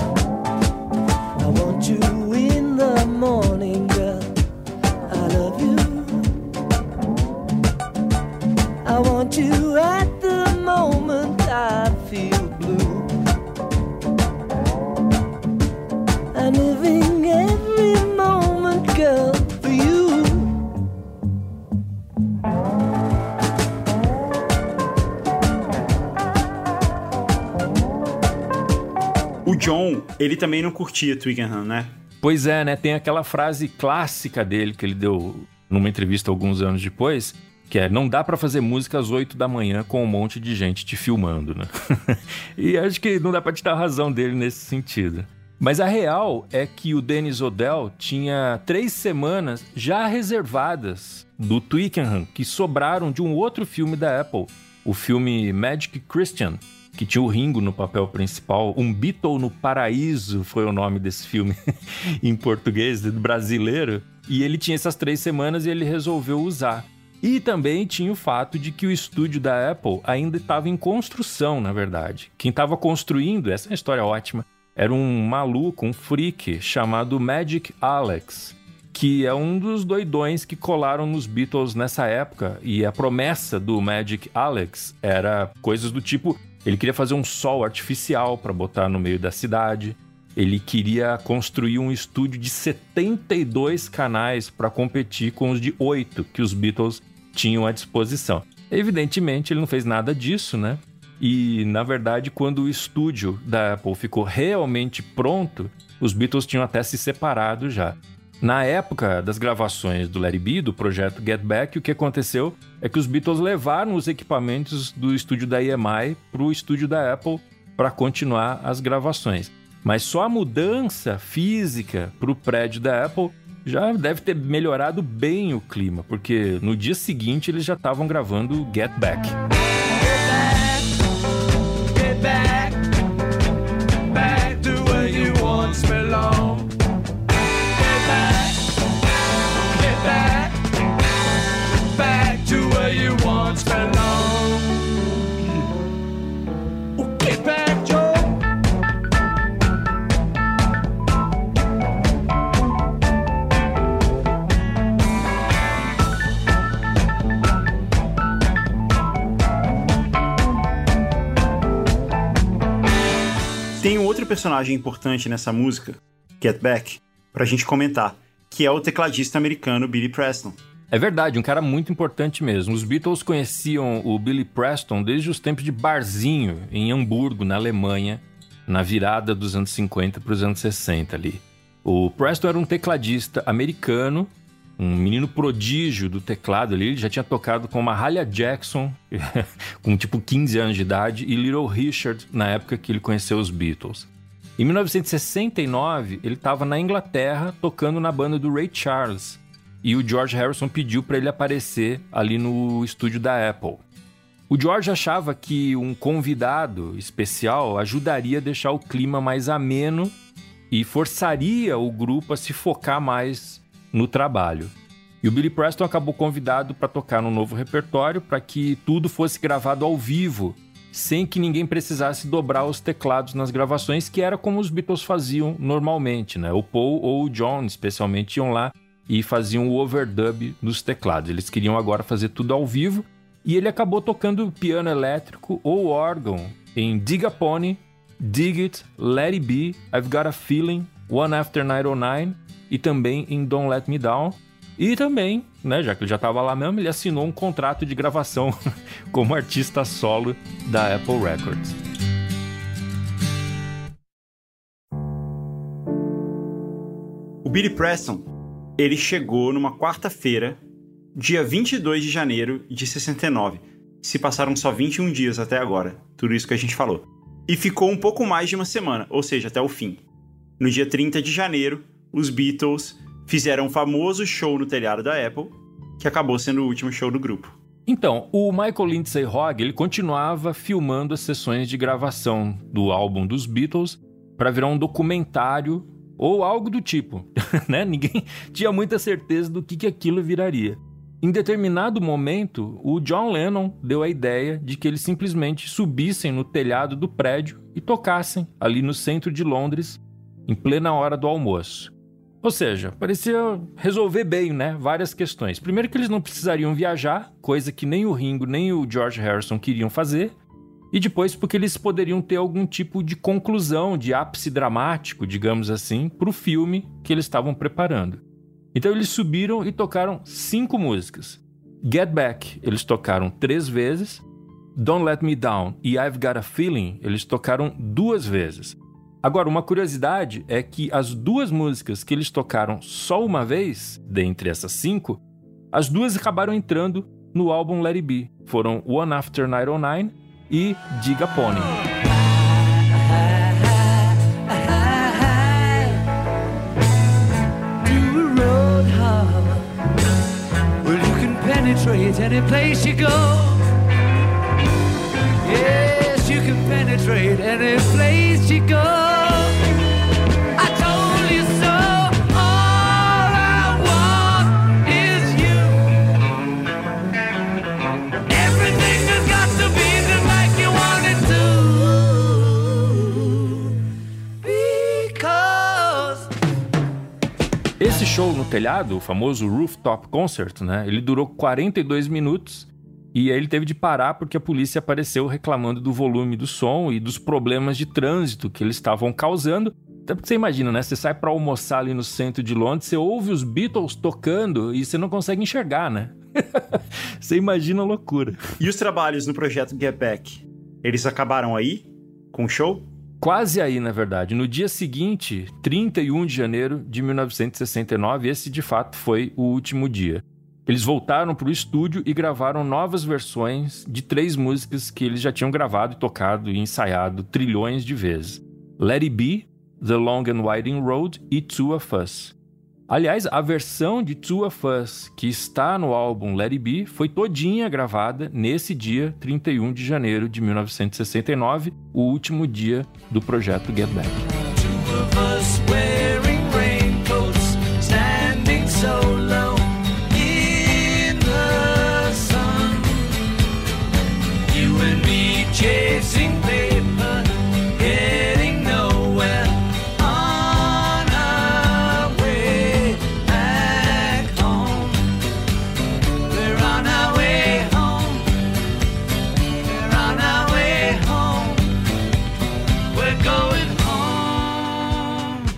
S4: I want you in the morning, girl. I love you. I want you at the moment I feel blue. I'm living every moment, girl.
S1: John, ele também não curtia Twickenham, né?
S2: Pois é, né? Tem aquela frase clássica dele que ele deu numa entrevista alguns anos depois, que é: não dá pra fazer música às oito da manhã com um monte de gente te filmando, né? E acho que não dá pra te dar razão dele nesse sentido. Mas a real é que o Dennis O'Dell tinha três semanas já reservadas do Twickenham, que sobraram de um outro filme da Apple, o filme Magic Christian, que tinha o Ringo no papel principal. Um Beatle no Paraíso foi o nome desse filme em português, brasileiro. E ele tinha essas três semanas e ele resolveu usar. E também tinha o fato de que o estúdio da Apple ainda estava em construção, na verdade. Quem estava construindo, essa é uma história ótima, era um maluco, um freak, chamado Magic Alex, que é um dos doidões que colaram nos Beatles nessa época. E a promessa do Magic Alex era coisas do tipo: ele queria fazer um sol artificial para botar no meio da cidade. Ele queria construir um estúdio de setenta e dois canais para competir com os de oito que os Beatles tinham à disposição. Evidentemente, ele não fez nada disso, né? E, na verdade, quando o estúdio da Apple ficou realmente pronto, os Beatles tinham até se separado já. Na época das gravações do Let It Be, do projeto Get Back, o que aconteceu é que os Beatles levaram os equipamentos do estúdio da E M I para o estúdio da Apple para continuar as gravações. Mas só a mudança física para o prédio da Apple já deve ter melhorado bem o clima, porque no dia seguinte eles já estavam gravando Get Back.
S3: Get back, back to where you once belonged. Get back, get back, back to where you once belonged. Get back, Joe.
S1: Tem um outro personagem importante nessa música, Get Back, pra gente comentar, que é o tecladista americano Billy Preston.
S2: É verdade, um cara muito importante mesmo. Os Beatles conheciam o Billy Preston desde os tempos de barzinho, em Hamburgo, na Alemanha, na virada dos anos cinquenta para os anos sessenta ali. O Preston era um tecladista americano, um menino prodígio do teclado ali. Ele já tinha tocado com Mahalia Jackson, com tipo quinze anos de idade, e Little Richard, na época que ele conheceu os Beatles. Em mil novecentos e sessenta e nove, ele estava na Inglaterra tocando na banda do Ray Charles, e o George Harrison pediu para ele aparecer ali no estúdio da Apple. O George achava que um convidado especial ajudaria a deixar o clima mais ameno e forçaria o grupo a se focar mais no trabalho. E o Billy Preston acabou convidado para tocar no novo repertório para que tudo fosse gravado ao vivo, sem que ninguém precisasse dobrar os teclados nas gravações, que era como os Beatles faziam normalmente, né? O Paul ou o John, especialmente, iam lá e faziam o overdub dos teclados. Eles queriam agora fazer tudo ao vivo, e ele acabou tocando piano elétrico ou órgão em Dig a Pony, Dig It, Let It Be, I've Got a Feeling, One After nove oh nove, e também em Don't Let Me Down. E também, né, já que ele já estava lá mesmo, ele assinou um contrato de gravação como artista solo da Apple Records.
S1: O Billy Preston, ele chegou numa quarta-feira, dia vinte e dois de janeiro de sessenta e nove. Se passaram só vinte e um dias até agora, tudo isso que a gente falou. E ficou um pouco mais de uma semana, ou seja, até o fim. No dia trinta de janeiro, os Beatles fizeram um famoso show no telhado da Apple, que acabou sendo o último show do grupo.
S2: Então, o Michael Lindsay Hogg, ele continuava filmando as sessões de gravação do álbum dos Beatles para virar um documentário ou algo do tipo, né? Ninguém tinha muita certeza do que, que aquilo viraria. Em determinado momento, o John Lennon deu a ideia de que eles simplesmente subissem no telhado do prédio e tocassem ali no centro de Londres, em plena hora do almoço. Ou seja, parecia resolver bem, né? Várias questões. Primeiro que eles não precisariam viajar, coisa que nem o Ringo nem o George Harrison queriam fazer. E depois porque eles poderiam ter algum tipo de conclusão, de ápice dramático, digamos assim, para o filme que eles estavam preparando. Então eles subiram e tocaram cinco músicas. Get Back eles tocaram três vezes. Don't Let Me Down e I've Got a Feeling eles tocaram duas vezes. Agora, uma curiosidade é que as duas músicas que eles tocaram só uma vez, dentre essas cinco, as duas acabaram entrando no álbum Let It Be. Foram One After nove oh nove e Dig a Pony.
S3: Penetrate any place you go. Yes, you can penetrate any place you go. I told you so. All I want is you. Everything has got to be just like you want it to. Because
S2: Esse show no telhado, o famoso Rooftop Concert, né? Ele durou quarenta e dois minutos e aí ele teve de parar porque a polícia apareceu reclamando do volume do som e dos problemas de trânsito que eles estavam causando. Até porque você imagina, né? Você sai pra almoçar ali no centro de Londres, você ouve os Beatles tocando e você não consegue enxergar, né? Você imagina a loucura.
S1: E os trabalhos no projeto Get Back, eles acabaram aí com o show?
S2: Quase aí, na verdade. No dia seguinte, trinta e um de janeiro de mil novecentos e sessenta e nove, esse de fato foi o último dia. Eles voltaram para o estúdio e gravaram novas versões de três músicas que eles já tinham gravado, tocado e ensaiado trilhões de vezes. Let It Be, The Long and Winding Road e Two of Us. Aliás, a versão de Two of Us que está no álbum Let It Be foi todinha gravada nesse dia, trinta e um de janeiro de mil novecentos e sessenta e nove, o último dia do projeto Get Back.
S3: two of us wearing raincoats, standing so low in the sun. You and me chasing paper, getting nowhere. On our way back home, we're on our way home. We're on our way home. We're going home.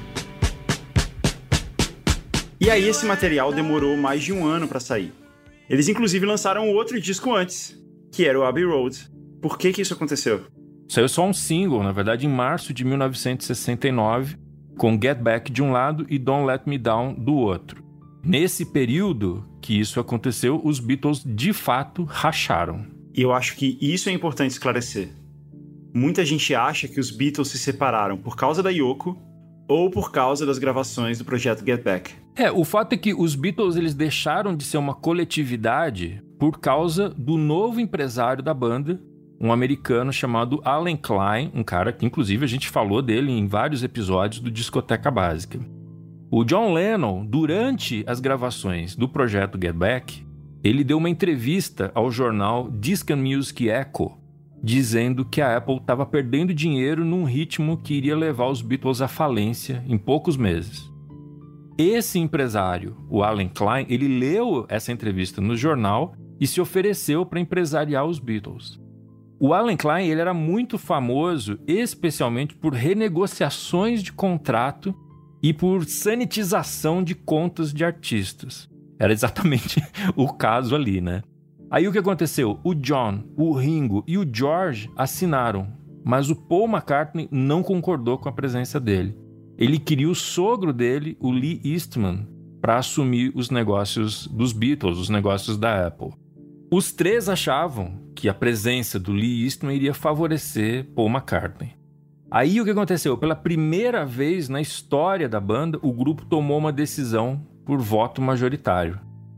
S1: E aí esse material demorou mais de um ano pra sair. Eles inclusive lançaram outro disco antes, que era o Abbey Road. Por que que isso aconteceu?
S2: Saiu só um single, na verdade, em março de mil novecentos e sessenta e nove, com Get Back de um lado e Don't Let Me Down do outro. Nesse período que isso aconteceu, os Beatles de fato racharam.
S1: E eu acho que isso é importante esclarecer. Muita gente acha que os Beatles se separaram por causa da Yoko ou por causa das gravações do projeto Get Back.
S2: É, o fato é que os Beatles eles deixaram de ser uma coletividade por causa do novo empresário da banda, um americano chamado Alan Klein, um cara que inclusive a gente falou dele em vários episódios do Discoteca Básica. O John Lennon, durante as gravações do projeto Get Back, ele deu uma entrevista ao jornal Disc and Music Echo, dizendo que a Apple estava perdendo dinheiro num ritmo que iria levar os Beatles à falência em poucos meses. Esse empresário, o Alan Klein, ele leu essa entrevista no jornal e se ofereceu para empresariar os Beatles. O Alan Klein ele era muito famoso, especialmente por renegociações de contrato e por sanitização de contas de artistas. Era exatamente o caso ali, né? Aí o que aconteceu? O John, o Ringo e o George assinaram, mas o Paul McCartney não concordou com a presença dele. Ele queria o sogro dele, o Lee Eastman, para assumir os negócios dos Beatles, os negócios da Apple. Os três achavam que a presença do Lee Eastman iria favorecer Paul McCartney. Aí o que aconteceu? Pela primeira vez na história da banda, o grupo tomou uma decisão por voto majoritário.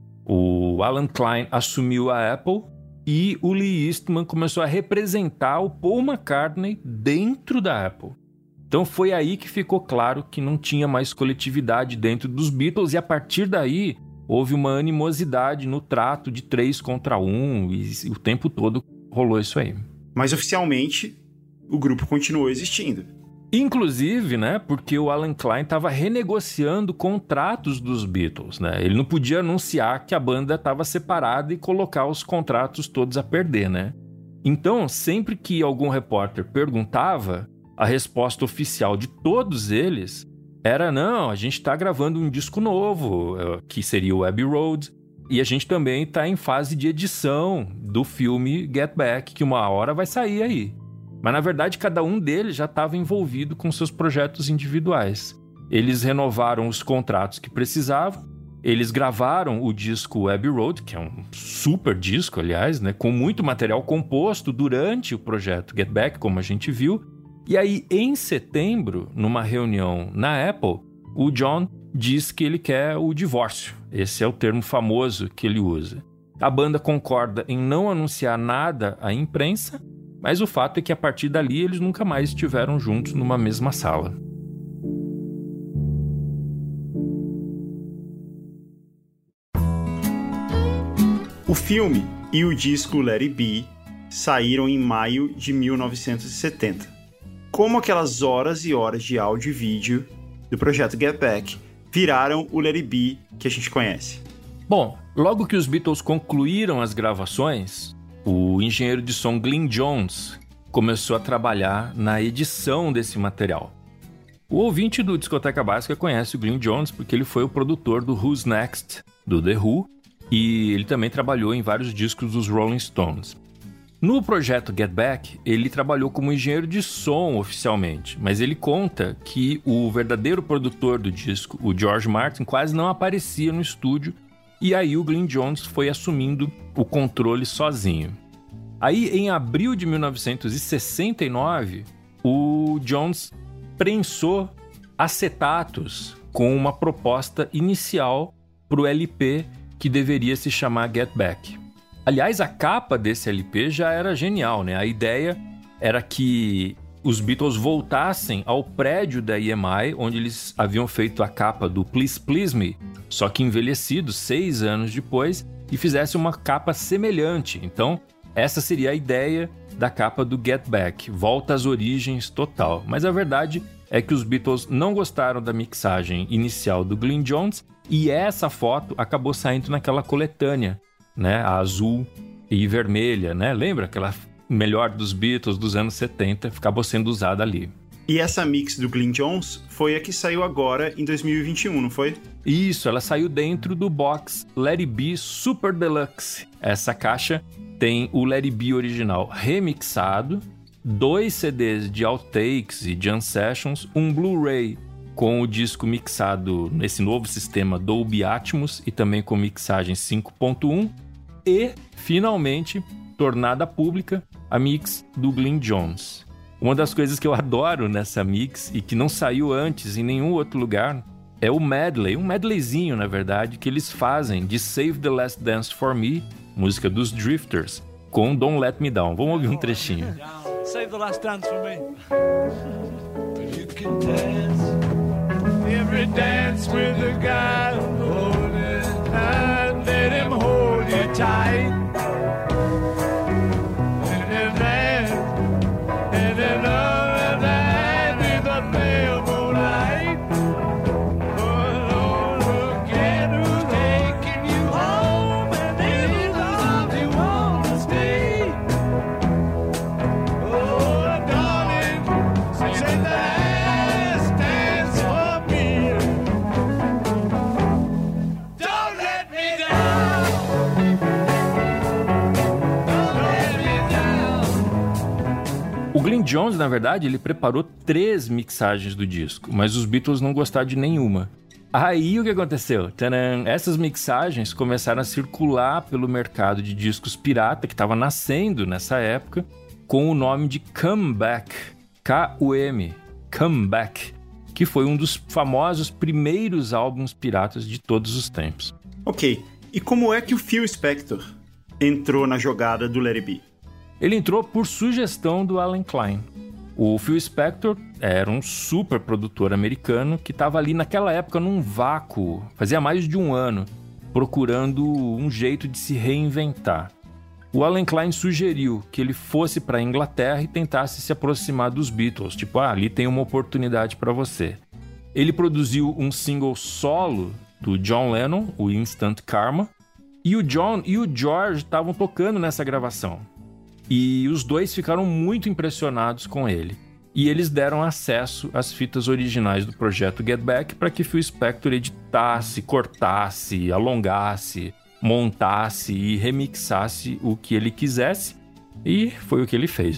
S2: O Alan Klein assumiu a Apple e o Lee Eastman começou a representar o Paul McCartney dentro da Apple. Então foi aí que ficou claro que não tinha mais coletividade dentro dos Beatles e a partir daí houve uma animosidade no trato de três contra um e o tempo todo rolou isso aí.
S1: Mas oficialmente o grupo continuou existindo.
S2: Inclusive, né, porque o Alan Klein estava renegociando contratos dos Beatles, né? Ele não podia anunciar que a banda estava separada e colocar os contratos todos a perder, né? Então, sempre que algum repórter perguntava, a resposta oficial de todos eles era: não, a gente está gravando um disco novo, que seria o Abbey Road, e a gente também está em fase de edição do filme Get Back, que uma hora vai sair aí. Mas, na verdade, cada um deles já estava envolvido com seus projetos individuais. Eles renovaram os contratos que precisavam, eles gravaram o disco Abbey Road, que é um super disco, aliás, né, com muito material composto durante o projeto Get Back, como a gente viu. E aí, em setembro, numa reunião na Apple, o John diz que ele quer o divórcio. Esse é o termo famoso que ele usa. A banda concorda em não anunciar nada à imprensa, mas o fato é que a partir dali eles nunca mais estiveram juntos numa mesma sala.
S1: O filme e o disco Let It Be saíram em maio de mil novecentos e setenta. Como aquelas horas e horas de áudio e vídeo do projeto Get Back viraram o Let It Be que a gente conhece.
S2: Bom, logo que os Beatles concluíram as gravações, o engenheiro de som Glyn Johns começou a trabalhar na edição desse material. O ouvinte do Discoteca Básica conhece o Glyn Johns porque ele foi o produtor do Who's Next, do The Who, e ele também trabalhou em vários discos dos Rolling Stones. No projeto Get Back, ele trabalhou como engenheiro de som oficialmente, mas ele conta que o verdadeiro produtor do disco, o George Martin, quase não aparecia no estúdio, e aí o Glyn Johns foi assumindo o controle sozinho. Aí, em abril de mil novecentos e sessenta e nove, o Johns prensou acetatos com uma proposta inicial para o L P que deveria se chamar Get Back. Aliás, a capa desse L P já era genial, né? A ideia era que os Beatles voltassem ao prédio da E M I, onde eles haviam feito a capa do Please Please Me, só que envelhecido seis anos depois, e fizessem uma capa semelhante. Então, essa seria a ideia da capa do Get Back, volta às origens total. Mas a verdade é que os Beatles não gostaram da mixagem inicial do Glyn Johns, e essa foto acabou saindo naquela coletânea, né? A azul e vermelha, né? Lembra aquela melhor dos Beatles dos anos setenta? Acabou sendo usada ali.
S1: E essa mix do Glyn Johns foi a que saiu agora em dois mil e vinte e um, não foi?
S2: Isso, ela saiu dentro do box Let It Be Super Deluxe. Essa caixa tem o Let It Be original remixado, dois C Ds de outtakes e jam sessions, um Blu-ray com o disco mixado nesse novo sistema Dolby Atmos e também com mixagem cinco ponto um e, finalmente, tornada pública a mix do Glyn Johns. Uma das coisas que eu adoro nessa mix e que não saiu antes em nenhum outro lugar é o medley, um medleyzinho, na verdade, que eles fazem de Save the Last Dance for Me, música dos Drifters, com Don't Let Me Down. Vamos ouvir um trechinho.
S3: Save the last dance for me. You can dance every dance with a guy holding and let him hold you tight. And then, and then other than with a pale moonlight. Oh Lord, look at who's taking you home and in his arms you want to stay. Oh darling, say the last dance for me. Don't let me down. Don't let me down.
S2: O Glyn Johns, na verdade, ele preparou três mixagens do disco, mas os Beatles não gostaram de nenhuma. Aí o que aconteceu? Tcharam! Essas mixagens começaram a circular pelo mercado de discos pirata, que estava nascendo nessa época, com o nome de Come Back, K U M, Come Back, que foi um dos famosos primeiros álbuns piratas de todos os tempos.
S1: Ok, e como é que o Phil Spector entrou na jogada do Let It Be?
S2: Ele entrou por sugestão do Alan Klein. O Phil Spector era um super produtor americano que estava ali naquela época num vácuo, fazia mais de um ano, procurando um jeito de se reinventar. O Alan Klein sugeriu que ele fosse para a Inglaterra e tentasse se aproximar dos Beatles, tipo, ah, ali tem uma oportunidade para você. Ele produziu um single solo do John Lennon, o Instant Karma, e o John e o George estavam tocando nessa gravação. E os dois ficaram muito impressionados com ele. E eles deram acesso às fitas originais do projeto Get Back para que Phil Spector editasse, cortasse, alongasse, montasse e remixasse o que ele quisesse. E foi o que ele fez, né?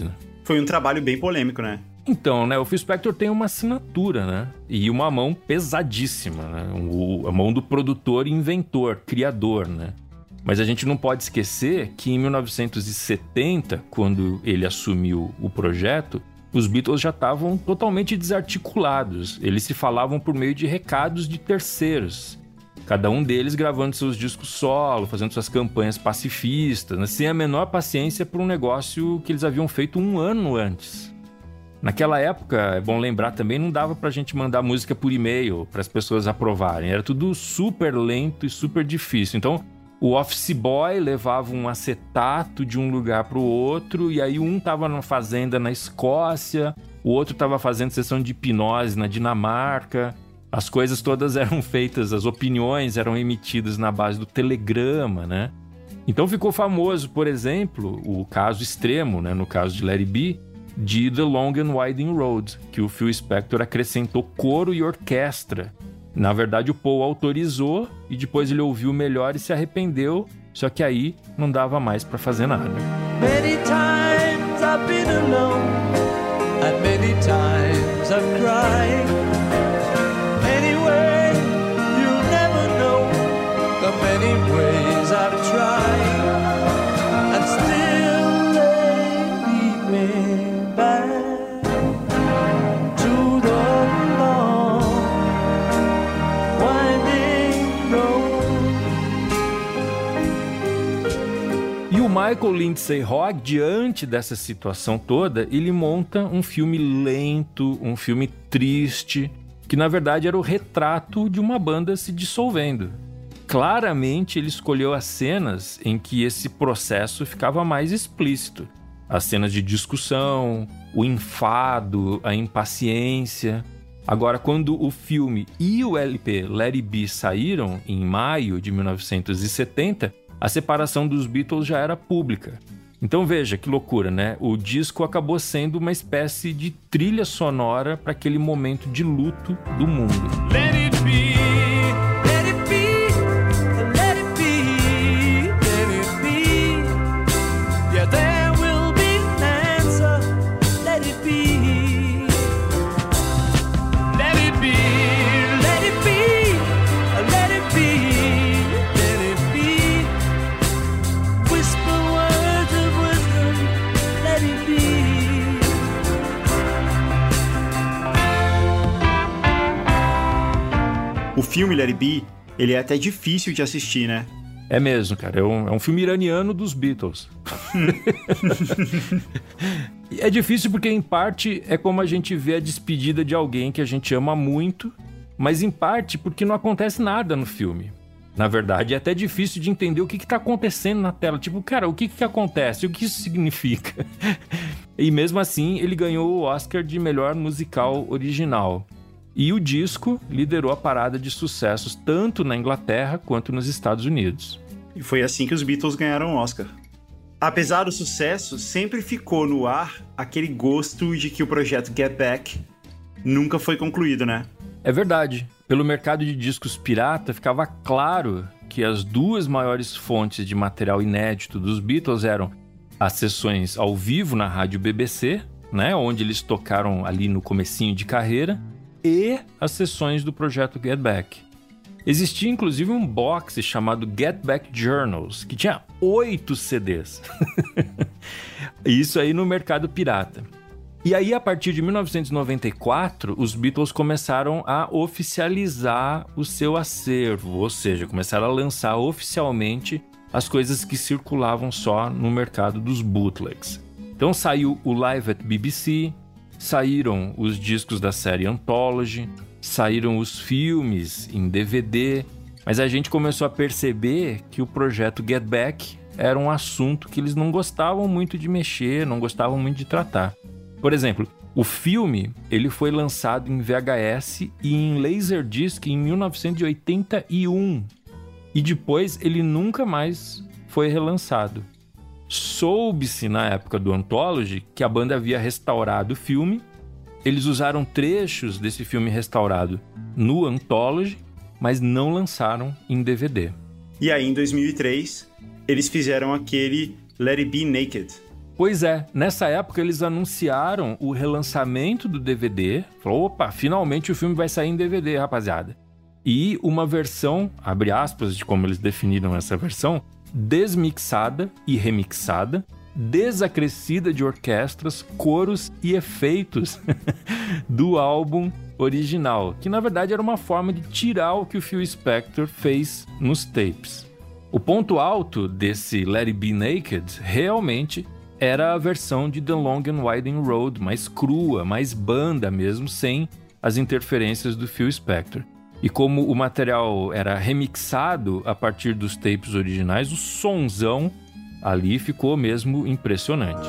S1: Foi um trabalho bem polêmico, né?
S2: Então, né, o Phil Spector tem uma assinatura, né? E uma mão pesadíssima, né? O, a mão do produtor, inventor, criador, né? Mas a gente não pode esquecer que em mil novecentos e setenta, quando ele assumiu o projeto, os Beatles já estavam totalmente desarticulados. Eles se falavam por meio de recados de terceiros. Cada um deles gravando seus discos solo, fazendo suas campanhas pacifistas, né? Sem a menor paciência por um negócio que eles haviam feito um ano antes. Naquela época, é bom lembrar também, não dava pra gente mandar música por e-mail para as pessoas aprovarem. Era tudo super lento e super difícil. Então, o office boy levava um acetato de um lugar pro outro, e aí um tava numa fazenda na Escócia, o outro tava fazendo sessão de hipnose na Dinamarca. As coisas todas eram feitas, as opiniões eram emitidas na base do telegrama, né? Então ficou famoso, por exemplo, o caso extremo, né, no caso de Let It Be, de The Long and Winding Road, que o Phil Spector acrescentou coro e orquestra. Na verdade, o Paul autorizou e depois ele ouviu melhor e se arrependeu, só que aí não dava mais pra fazer nada.
S4: Many times I've been alone, and many times I've cried. Anyway, you'll never know the many ways I've tried, and still they lead me back to the long winding road.
S2: E o Michael Lindsay Hogg, diante dessa situação toda, ele monta um filme lento, um filme triste, que na verdade era o retrato de uma banda se dissolvendo. Claramente ele escolheu as cenas em que esse processo ficava mais explícito. As cenas de discussão, o enfado, a impaciência. Agora, quando o filme e o L P Let It Be saíram, em maio de mil novecentos e setenta, a separação dos Beatles já era pública. Então veja que loucura, né? O disco acabou sendo uma espécie de trilha sonora para aquele momento de luto do mundo.
S3: Let it be.
S4: Let it be, let it be, let it be. Yeah, there will be an answer. Let it be.
S3: Let it be.
S4: Let it be, let it be, let it be. Whisper words of wisdom. Let it be.
S1: O filme Let It Be, ele é até difícil de assistir, né?
S2: É mesmo, cara. É um, é um filme iraniano dos Beatles. É difícil porque, em parte, é como a gente vê a despedida de alguém que a gente ama muito, mas, em parte, porque não acontece nada no filme. Na verdade, é até difícil de entender o que está acontecendo na tela. Tipo, cara, o que, que acontece? O que isso significa? E, mesmo assim, ele ganhou o Oscar de melhor musical original. E o disco liderou a parada de sucessos tanto na Inglaterra quanto nos Estados Unidos.
S1: E foi assim que os Beatles ganharam o Oscar. Apesar do sucesso, sempre ficou no ar aquele gosto de que o projeto Get Back nunca foi concluído, né?
S2: É verdade. Pelo mercado de discos pirata, ficava claro que as duas maiores fontes de material inédito dos Beatles eram as sessões ao vivo na rádio B B C, né, onde eles tocaram ali no comecinho de carreira, e as sessões do projeto Get Back. Existia inclusive um box chamado Get Back Journals, que tinha oito C Ds. Isso aí no mercado pirata. E aí, a partir de mil novecentos e noventa e quatro, os Beatles começaram a oficializar o seu acervo, ou seja, começaram a lançar oficialmente as coisas que circulavam só no mercado dos bootlegs. Então saiu o Live at B B C, saíram os discos da série Anthology, saíram os filmes em D V D, mas a gente começou a perceber que o projeto Get Back era um assunto que eles não gostavam muito de mexer, não gostavam muito de tratar. Por exemplo, o filme ele foi lançado em V H S e em Laserdisc em mil novecentos e oitenta e um, e depois ele nunca mais foi relançado. Soube-se na época do Anthology que a banda havia restaurado o filme. Eles usaram trechos desse filme restaurado no Anthology, mas não lançaram em D V D.
S1: E aí, em dois mil e três, eles fizeram aquele Let It Be Naked,
S2: Pois é, nessa época eles anunciaram o relançamento do D V D. Falou, opa, finalmente o filme vai sair em D V D, rapaziada. E uma versão, abre aspas de como eles definiram essa versão, desmixada e remixada, desacrescida de orquestras, coros e efeitos do álbum original, que na verdade era uma forma de tirar o que o Phil Spector fez nos tapes. O ponto alto desse Let It Be Naked realmente era a versão de The Long and Winding Road, mais crua, mais banda mesmo, sem as interferências do Phil Spector. E como o material era remixado a partir dos tapes originais, o sonzão ali ficou mesmo impressionante.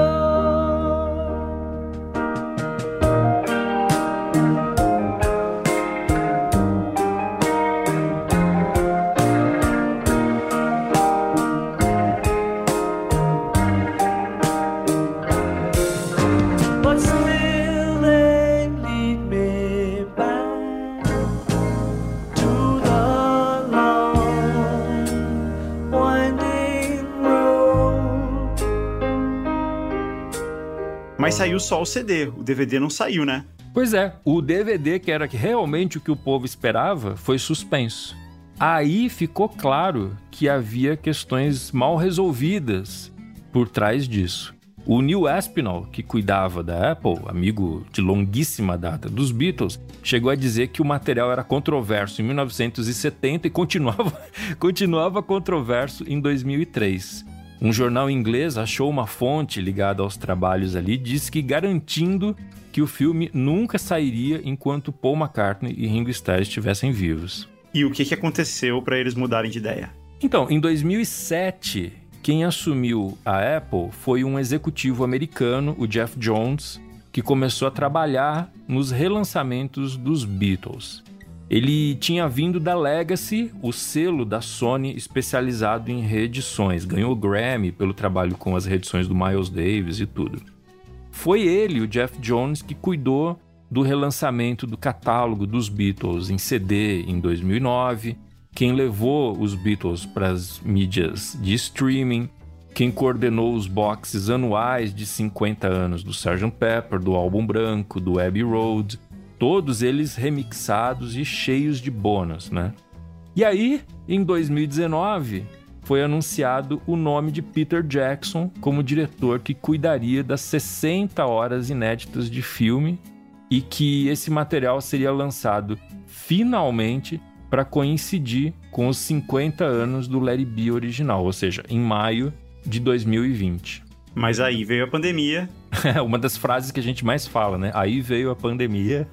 S1: Mas saiu só o C D, o D V D não saiu, né?
S2: Pois é, o D V D, que era realmente o que o povo esperava, foi suspenso. Aí ficou claro que havia questões mal resolvidas por trás disso. O Neil Aspinall, que cuidava da Apple, amigo de longuíssima data dos Beatles, chegou a dizer que o material era controverso em mil novecentos e setenta e continuava, continuava controverso em dois mil e três. Um jornal inglês achou uma fonte ligada aos trabalhos ali, disse que garantindo que o filme nunca sairia enquanto Paul McCartney e Ringo Starr estivessem vivos.
S1: E o que, que aconteceu para eles mudarem de ideia?
S2: Então, em dois mil e sete, quem assumiu a Apple foi um executivo americano, o Jeff Jones, que começou a trabalhar nos relançamentos dos Beatles. Ele tinha vindo da Legacy, o selo da Sony especializado em reedições. Ganhou o Grammy pelo trabalho com as reedições do Miles Davis e tudo. Foi ele, o Jeff Jones, que cuidou do relançamento do catálogo dos Beatles em C D em dois mil e nove, quem levou os Beatles para as mídias de streaming, quem coordenou os boxes anuais de cinquenta anos do sergeant Pepper, do Álbum Branco, do Abbey Road, todos eles remixados e cheios de bônus, né? E aí, em dois mil e dezenove, foi anunciado o nome de Peter Jackson como diretor que cuidaria das sessenta horas inéditas de filme e que esse material seria lançado finalmente para coincidir com os cinquenta anos do Let It Be original, ou seja, em maio de dois mil e vinte.
S1: Mas aí veio a pandemia.
S2: É uma das frases que a gente mais fala, né? Aí veio a pandemia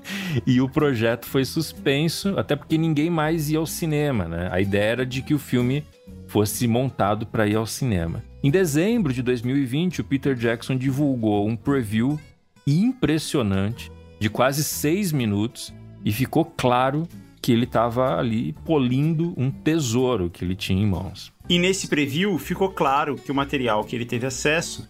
S2: e o projeto foi suspenso, até porque ninguém mais ia ao cinema, né? A ideia era de que o filme fosse montado para ir ao cinema. Em dezembro de dois mil e vinte, o Peter Jackson divulgou um preview impressionante de quase seis minutos e ficou claro que ele estava ali polindo um tesouro que ele tinha em mãos.
S1: E nesse preview ficou claro que o material que ele teve acesso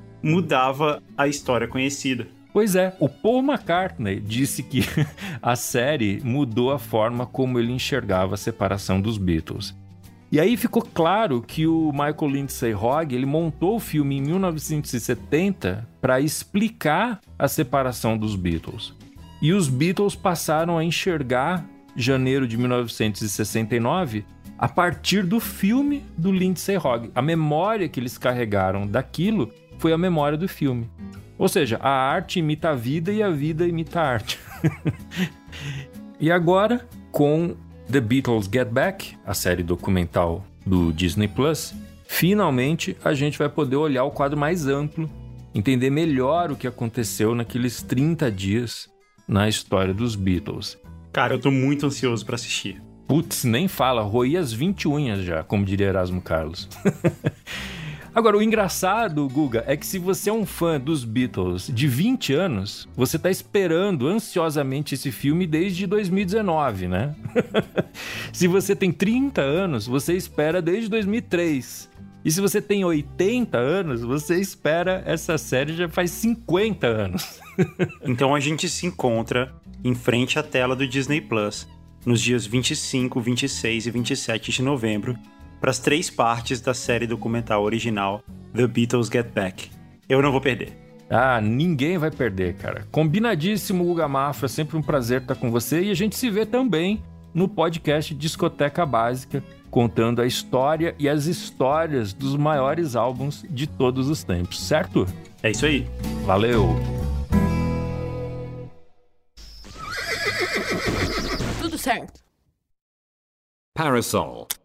S1: mudava a história conhecida.
S2: Pois é, o Paul McCartney disse que a série mudou a forma como ele enxergava a separação dos Beatles. E aí ficou claro que o Michael Lindsay Hogg, ele montou o filme em mil novecentos e setenta para explicar a separação dos Beatles. E os Beatles passaram a enxergar janeiro de mil novecentos e sessenta e nove a partir do filme do Lindsay Hogg. A memória que eles carregaram daquilo foi a memória do filme. Ou seja, a arte imita a vida e a vida imita a arte. E agora, com The Beatles Get Back, a série documental do Disney Plus, finalmente a gente vai poder olhar o quadro mais amplo, entender melhor o que aconteceu naqueles trinta dias na história dos Beatles.
S1: Cara, eu tô muito ansioso pra assistir.
S2: Putz, nem fala, roí as vinte unhas já, como diria Erasmo Carlos. Agora, o engraçado, Guga, é que se você é um fã dos Beatles de vinte anos, você tá esperando ansiosamente esse filme desde dois mil e dezenove, né? Se você tem trinta anos, você espera desde dois mil e três. E se você tem oitenta anos, você espera essa série já faz cinquenta anos.
S1: Então a gente se encontra em frente à tela do Disney Plus nos dias vinte e cinco, vinte e seis e vinte e sete de novembro para as três partes da série documental original The Beatles Get Back. Eu não vou perder.
S2: Ah, ninguém vai perder, cara. Combinadíssimo, Guga Mafra. Sempre um prazer estar com você. E a gente se vê também no podcast Discoteca Básica, contando a história e as histórias dos maiores álbuns de todos os tempos, certo?
S1: É isso aí.
S2: Valeu!
S6: Tudo certo.
S7: Parasol.